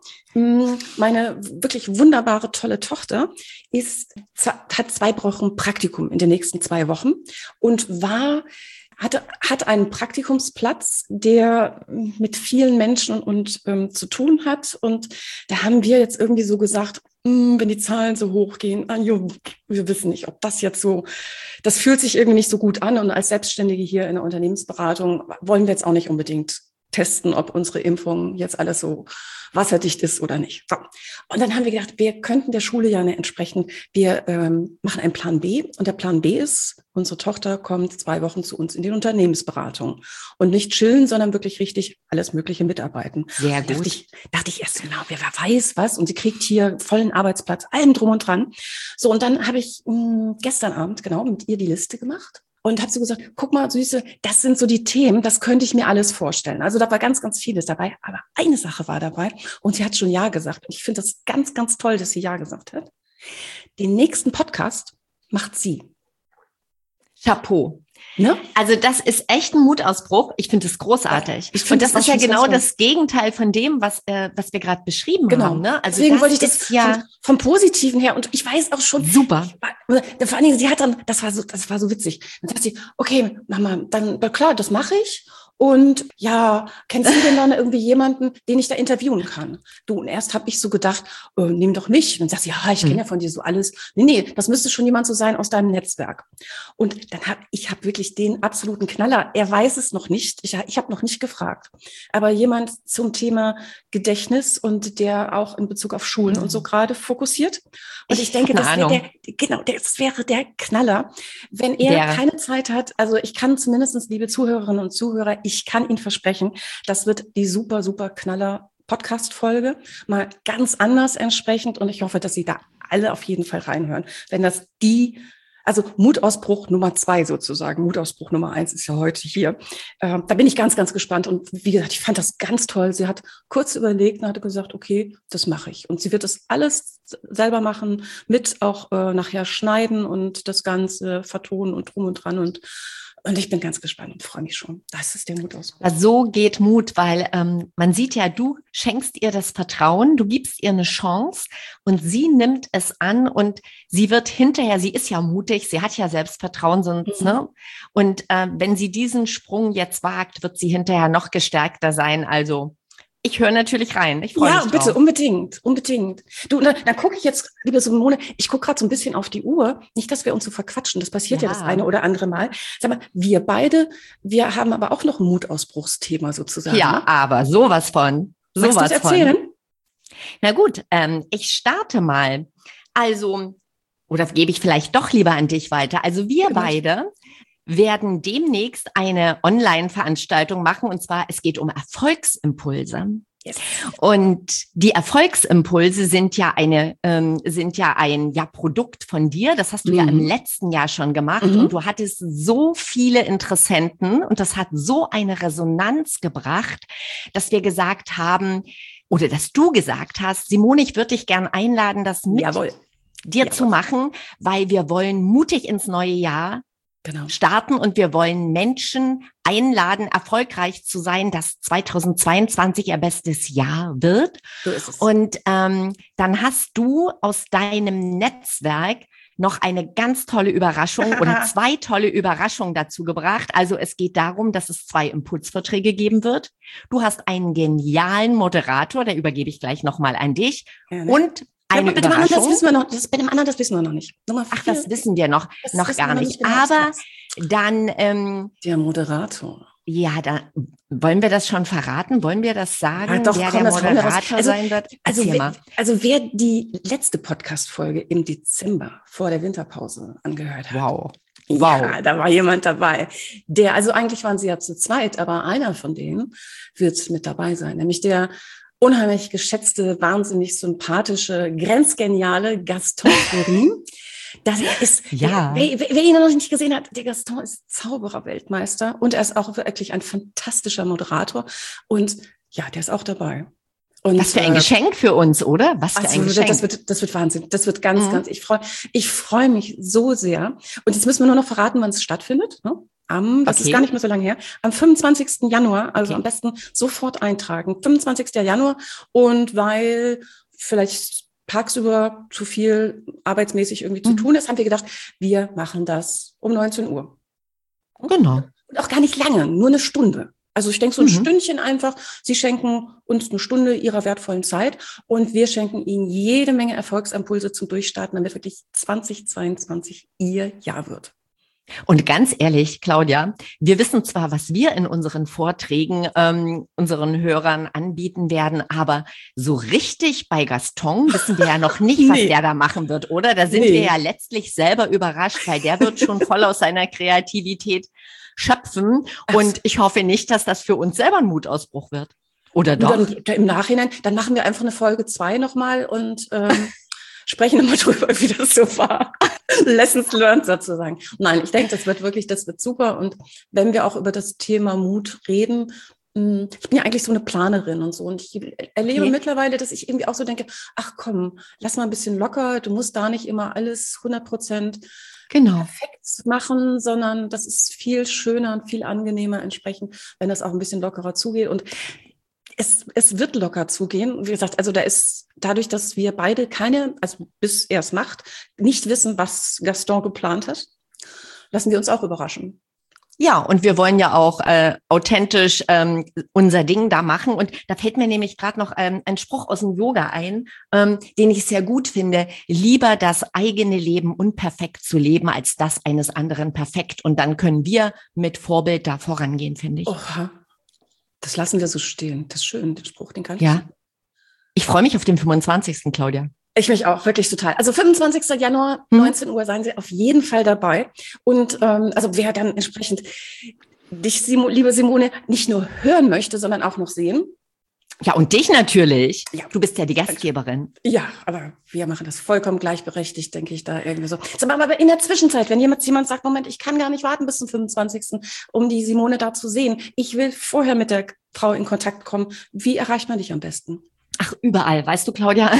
Meine wirklich wunderbare, tolle Tochter ist, hat zwei Wochen Praktikum in den nächsten zwei Wochen und war, hatte, hat einen Praktikumsplatz, der mit vielen Menschen und ähm, zu tun hat. Und da haben wir jetzt irgendwie so gesagt, wenn die Zahlen so hoch gehen, ah, jo, wir wissen nicht, ob das jetzt so, das fühlt sich irgendwie nicht so gut an. Und als Selbstständige hier in der Unternehmensberatung wollen wir jetzt auch nicht unbedingt testen, ob unsere Impfung jetzt alles so wasserdicht ist oder nicht. So. Und dann haben wir gedacht, wir könnten der Schule ja eine entsprechend, wir ähm, machen einen Plan B. Und der Plan B ist, unsere Tochter kommt zwei Wochen zu uns in die Unternehmensberatung. Und nicht chillen, sondern wirklich richtig alles Mögliche mitarbeiten. Sehr gut. Dachte ich, dachte ich erst, genau, wer weiß was. Und sie kriegt hier vollen Arbeitsplatz, allem drum und dran. So, und dann habe ich mh, gestern Abend, genau, mit ihr die Liste gemacht. Und habe so gesagt, guck mal, Süße, das sind so die Themen, das könnte ich mir alles vorstellen. Also da war ganz, ganz vieles dabei, aber eine Sache war dabei und sie hat schon Ja gesagt. Und ich finde das ganz, ganz toll, dass sie Ja gesagt hat. Den nächsten Podcast macht sie. Chapeau. Ne? Also das ist echt ein Mutausbruch. Ich finde es großartig. Ich Und das das ist ja genau toll. das Gegenteil von dem, was, äh, was wir gerade beschrieben Genau. haben. Ne? Also Deswegen das wollte ich das ist ja vom, vom Positiven her. Und ich weiß auch schon. super. Vor allen Dingen, sie hat dann, das war so, das war so witzig. Dann sagt sie, okay, Mama, dann, na klar, das mache ich. Und ja, kennst du denn dann irgendwie jemanden, den ich da interviewen kann? Du, und erst habe ich so gedacht, äh, nimm doch mich. Und dann sagt sie, ja, ich kenne ja von dir so alles. Nee, nee, das müsste schon jemand so sein aus deinem Netzwerk. Und dann habe ich hab wirklich den absoluten Knaller. Er weiß es noch nicht. Ich, ich habe noch nicht gefragt. Aber jemand zum Thema Gedächtnis und der auch in Bezug auf Schulen mhm. und so gerade fokussiert. Und ich, ich denke, das wäre der, genau, das wäre der Knaller, wenn er der. keine Zeit hat. Also ich kann zumindest, liebe Zuhörerinnen und Zuhörer, ich kann Ihnen versprechen, das wird die super, super Knaller Podcast-Folge, mal ganz anders entsprechend. Und ich hoffe, dass Sie da alle auf jeden Fall reinhören. Wenn das die, also Mutausbruch Nummer zwei sozusagen, Mutausbruch Nummer eins ist ja heute hier. Ähm, da bin ich ganz, ganz gespannt. Und wie gesagt, ich fand das ganz toll. Sie hat kurz überlegt und hat gesagt, okay, das mache ich. Und sie wird das alles selber machen, mit auch äh, nachher schneiden und das Ganze vertonen und drum und dran. Und Und ich bin ganz gespannt und freue mich schon. Das ist der Mutausbruch. So geht Mut, weil ähm, man sieht ja, du schenkst ihr das Vertrauen, du gibst ihr eine Chance und sie nimmt es an und sie wird hinterher, sie ist ja mutig, sie hat ja Selbstvertrauen, sonst, mhm. ne? Und äh, wenn sie diesen Sprung jetzt wagt, wird sie hinterher noch gestärkter sein. Also ich höre natürlich rein. Ich freue ja, mich drauf. Ja, bitte, unbedingt, unbedingt. Du, dann, dann gucke ich jetzt, liebe Simone, ich gucke gerade so ein bisschen auf die Uhr. Nicht, dass wir uns so verquatschen. Das passiert ja, ja das eine oder andere Mal. Sag mal, wir beide, wir haben aber auch noch ein Mutausbruchsthema sozusagen. Ja, ne? aber sowas von. Sowas Magst du das erzählen? Von. Na gut, ähm, ich starte mal. Also, oder gebe ich vielleicht doch lieber an dich weiter. Also wir genau. beide werden demnächst eine Online-Veranstaltung machen. Und zwar, es geht um Erfolgsimpulse. Yes. Und die Erfolgsimpulse sind ja eine, ähm, sind ja ein ja, Produkt von dir. Das hast du mhm. ja im letzten Jahr schon gemacht. Mhm. Und du hattest so viele Interessenten und das hat so eine Resonanz gebracht, dass wir gesagt haben, oder dass du gesagt hast, Simone, ich würde dich gern einladen, das mit Jawohl. dir Jawohl. zu machen, weil wir wollen mutig ins neue Jahr Genau. starten und wir wollen Menschen einladen, erfolgreich zu sein, dass zweitausendzweiundzwanzig ihr bestes Jahr wird. So ist es. Und ähm, dann hast du aus deinem Netzwerk noch eine ganz tolle Überraschung oder zwei tolle Überraschungen dazu gebracht. Also es geht darum, dass es zwei Impulsvorträge geben wird. Du hast einen genialen Moderator, der übergebe ich gleich nochmal an dich. Ja, ne? Und eine ja, bei dem anderen, das wissen wir noch. Das, bei dem anderen, das wissen wir noch nicht. Nummer vier. Ach, das wissen wir noch, noch gar nicht. Genau, aber dann... Ähm, der Moderator. Ja, da wollen wir das schon verraten? Wollen wir das sagen, ja, doch, wer komm, der Moderator also, sein wird? Also wer, also wer die letzte Podcast-Folge im Dezember vor der Winterpause angehört hat. Wow. Wow. Ja, da war jemand dabei. Der, also eigentlich waren sie ja zu zweit, aber einer von denen wird mit dabei sein, nämlich der unheimlich geschätzte, wahnsinnig sympathische, grenzgeniale Gaston Florin. Das ist, ja. wer, wer, wer ihn noch nicht gesehen hat, der Gaston ist Zauberer-Weltmeister und er ist auch wirklich ein fantastischer Moderator und ja, der ist auch dabei. Und, was für ein äh, Geschenk für uns, oder? Was für also ein Geschenk. Das wird, das wird Wahnsinn. Das wird ganz, mhm. ganz, ich freue, ich freue mich so sehr. Und jetzt müssen wir nur noch verraten, wann es stattfindet, ne? Am, das okay. ist gar nicht mehr so lange her, am fünfundzwanzigsten Januar, also okay. am besten sofort eintragen, fünfundzwanzigsten Januar. Und weil vielleicht tagsüber zu viel arbeitsmäßig irgendwie zu mhm. tun ist, haben wir gedacht, wir machen das um neunzehn Uhr. Genau. Und auch gar nicht lange, nur eine Stunde. Also ich denke so ein mhm. Stündchen einfach. Sie schenken uns eine Stunde ihrer wertvollen Zeit und wir schenken Ihnen jede Menge Erfolgsimpulse zum Durchstarten, damit wirklich zweitausendzweiundzwanzig Ihr Jahr wird. Und ganz ehrlich, Claudia, wir wissen zwar, was wir in unseren Vorträgen ähm, unseren Hörern anbieten werden, aber so richtig bei Gaston wissen wir ja noch nicht, was nee. der da machen wird, oder? Da sind nee. wir ja letztlich selber überrascht, weil der wird schon voll aus seiner Kreativität schöpfen. Und ich hoffe nicht, dass das für uns selber ein Mutausbruch wird. Oder doch? Und dann, im Nachhinein, dann machen wir einfach eine Folge zwei nochmal und ähm, sprechen immer drüber, wie das so war. Lessons learned sozusagen. Nein, ich denke, das wird wirklich, das wird super. Und wenn wir auch über das Thema Mut reden, Ich bin ja eigentlich so eine Planerin und so. Und ich erlebe Okay. mittlerweile, dass ich irgendwie auch so denke, ach komm, lass mal ein bisschen locker. Du musst da nicht immer alles hundert Prozent Genau. perfekt machen, sondern das ist viel schöner und viel angenehmer entsprechend, wenn das auch ein bisschen lockerer zugeht. Und es, es wird locker zugehen. Wie gesagt, also da ist dadurch, dass wir beide keine, also bis er es macht, nicht wissen, was Gaston geplant hat, lassen wir uns auch überraschen. Ja, und wir wollen ja auch äh, authentisch ähm, unser Ding da machen. Und da fällt mir nämlich gerade noch ähm, ein Spruch aus dem Yoga ein, ähm, den ich sehr gut finde. Lieber das eigene Leben unperfekt zu leben, als das eines anderen perfekt. Und dann können wir mit Vorbild da vorangehen, finde ich. Oha, das lassen wir so stehen. Das ist schön, den Spruch, den kann ich. Ja. Ich freue mich auf den fünfundzwanzigsten, Claudia. Ich mich auch, wirklich total. Also fünfundzwanzigsten Januar, Hm. neunzehn Uhr, seien Sie auf jeden Fall dabei. Und ähm, also wer dann entsprechend dich, Simo, liebe Simone, nicht nur hören möchte, sondern auch noch sehen. Ja, und dich natürlich. Ja. Du bist ja die Gastgeberin. Ja, aber wir machen das vollkommen gleichberechtigt, denke ich, da irgendwie so. So, aber in der Zwischenzeit, wenn jemand, jemand sagt, Moment, ich kann gar nicht warten bis zum fünfundzwanzigsten, um die Simone da zu sehen. Ich will vorher mit der Frau in Kontakt kommen. Wie erreicht man dich am besten? Ach, überall, weißt du, Claudia?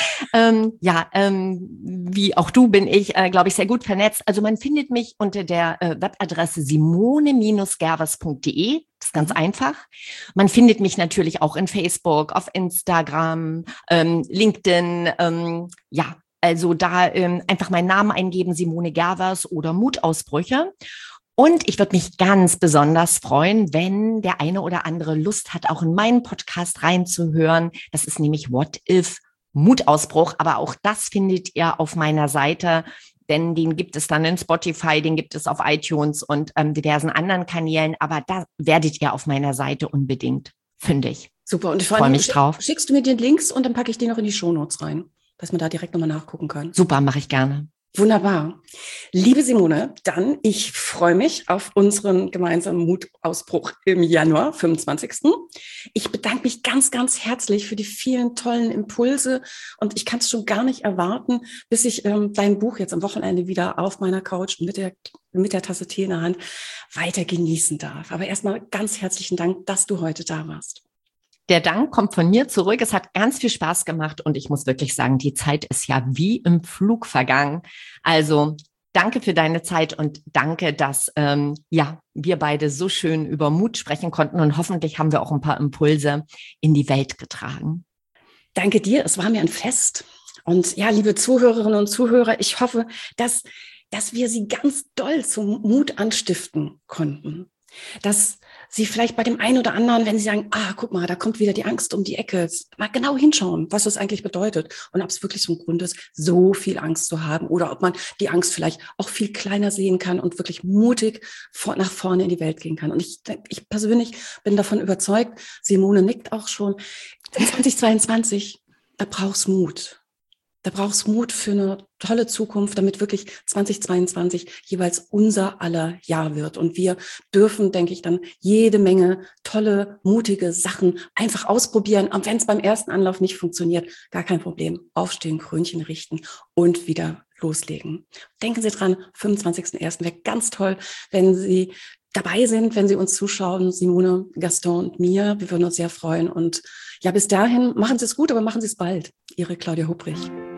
ähm, ja, ähm, wie auch du bin ich, äh, glaube ich, sehr gut vernetzt. Also man findet mich unter der äh, Webadresse simone Gervers punkt de. Das ist ganz Mhm. einfach. Man findet mich natürlich auch in Facebook, auf Instagram, ähm, LinkedIn. Ähm, ja, also da ähm, einfach meinen Namen eingeben, Simone Gervers oder Mutausbrüche. Und ich würde mich ganz besonders freuen, wenn der eine oder andere Lust hat, auch in meinen Podcast reinzuhören. Das ist nämlich What If Mutausbruch. Aber auch das findet ihr auf meiner Seite, denn den gibt es dann in Spotify, den gibt es auf iTunes und ähm, diversen anderen Kanälen. Aber da werdet ihr auf meiner Seite unbedingt fündig. Super. Und ich Freu mich schick, drauf. Schickst du mir den Links und dann packe ich die noch in die Shownotes rein, dass man da direkt nochmal nachgucken kann. Super, mache ich gerne. Wunderbar. Liebe Simone, dann ich freue mich auf unseren gemeinsamen Mutausbruch im Januar, fünfundzwanzigsten Ich bedanke mich ganz, ganz herzlich für die vielen tollen Impulse und ich kann es schon gar nicht erwarten, bis ich ähm, dein Buch jetzt am Wochenende wieder auf meiner Couch mit der, mit der Tasse Tee in der Hand weiter genießen darf. Aber erstmal ganz herzlichen Dank, dass du heute da warst. Der Dank kommt von mir zurück. Es hat ganz viel Spaß gemacht und ich muss wirklich sagen, die Zeit ist ja wie im Flug vergangen. Also danke für deine Zeit und danke, dass ähm, ja wir beide so schön über Mut sprechen konnten und hoffentlich haben wir auch ein paar Impulse in die Welt getragen. Danke dir, es war mir ein Fest. Und ja, liebe Zuhörerinnen und Zuhörer, ich hoffe, dass, dass wir Sie ganz doll zum Mut anstiften konnten. Dass Sie vielleicht bei dem einen oder anderen, wenn Sie sagen, ah, guck mal, da kommt wieder die Angst um die Ecke, mal genau hinschauen, was das eigentlich bedeutet und ob es wirklich so ein Grund ist, so viel Angst zu haben oder ob man die Angst vielleicht auch viel kleiner sehen kann und wirklich mutig vor, nach vorne in die Welt gehen kann. Und ich, ich persönlich bin davon überzeugt, Simone nickt auch schon, zwanzig zweiundzwanzig, da brauchst Mut. Da brauchst Mut für eine tolle Zukunft, damit wirklich zwanzig zweiundzwanzig jeweils unser aller Jahr wird. Und wir dürfen, denke ich, dann jede Menge tolle, mutige Sachen einfach ausprobieren. Und wenn es beim ersten Anlauf nicht funktioniert, gar kein Problem. Aufstehen, Krönchen richten und wieder loslegen. Denken Sie dran, fünfundzwanzigsten ersten wäre ganz toll, wenn Sie dabei sind, wenn Sie uns zuschauen, Simone, Gaston und mir. Wir würden uns sehr freuen. Und ja, bis dahin, machen Sie es gut, aber machen Sie es bald. Ihre Claudia Hupprich.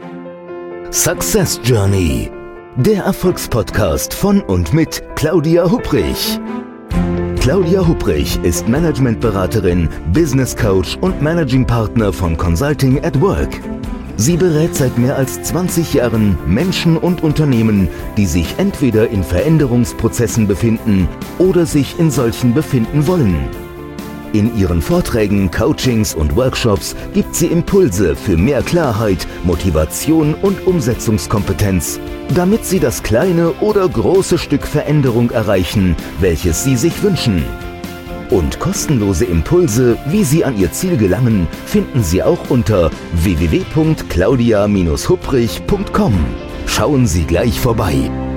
Success Journey, der Erfolgspodcast von und mit Claudia Hupprich. Claudia Hupprich ist Managementberaterin, Business Coach und Managing Partner von Consulting at Work. Sie berät seit mehr als zwanzig Jahren Menschen und Unternehmen, die sich entweder in Veränderungsprozessen befinden oder sich in solchen befinden wollen. In ihren Vorträgen, Coachings und Workshops gibt sie Impulse für mehr Klarheit, Motivation und Umsetzungskompetenz, damit sie das kleine oder große Stück Veränderung erreichen, welches sie sich wünschen. Und kostenlose Impulse, wie Sie an Ihr Ziel gelangen, finden Sie auch unter w w w punkt claudia Bindestrich hupprich punkt com. Schauen Sie gleich vorbei.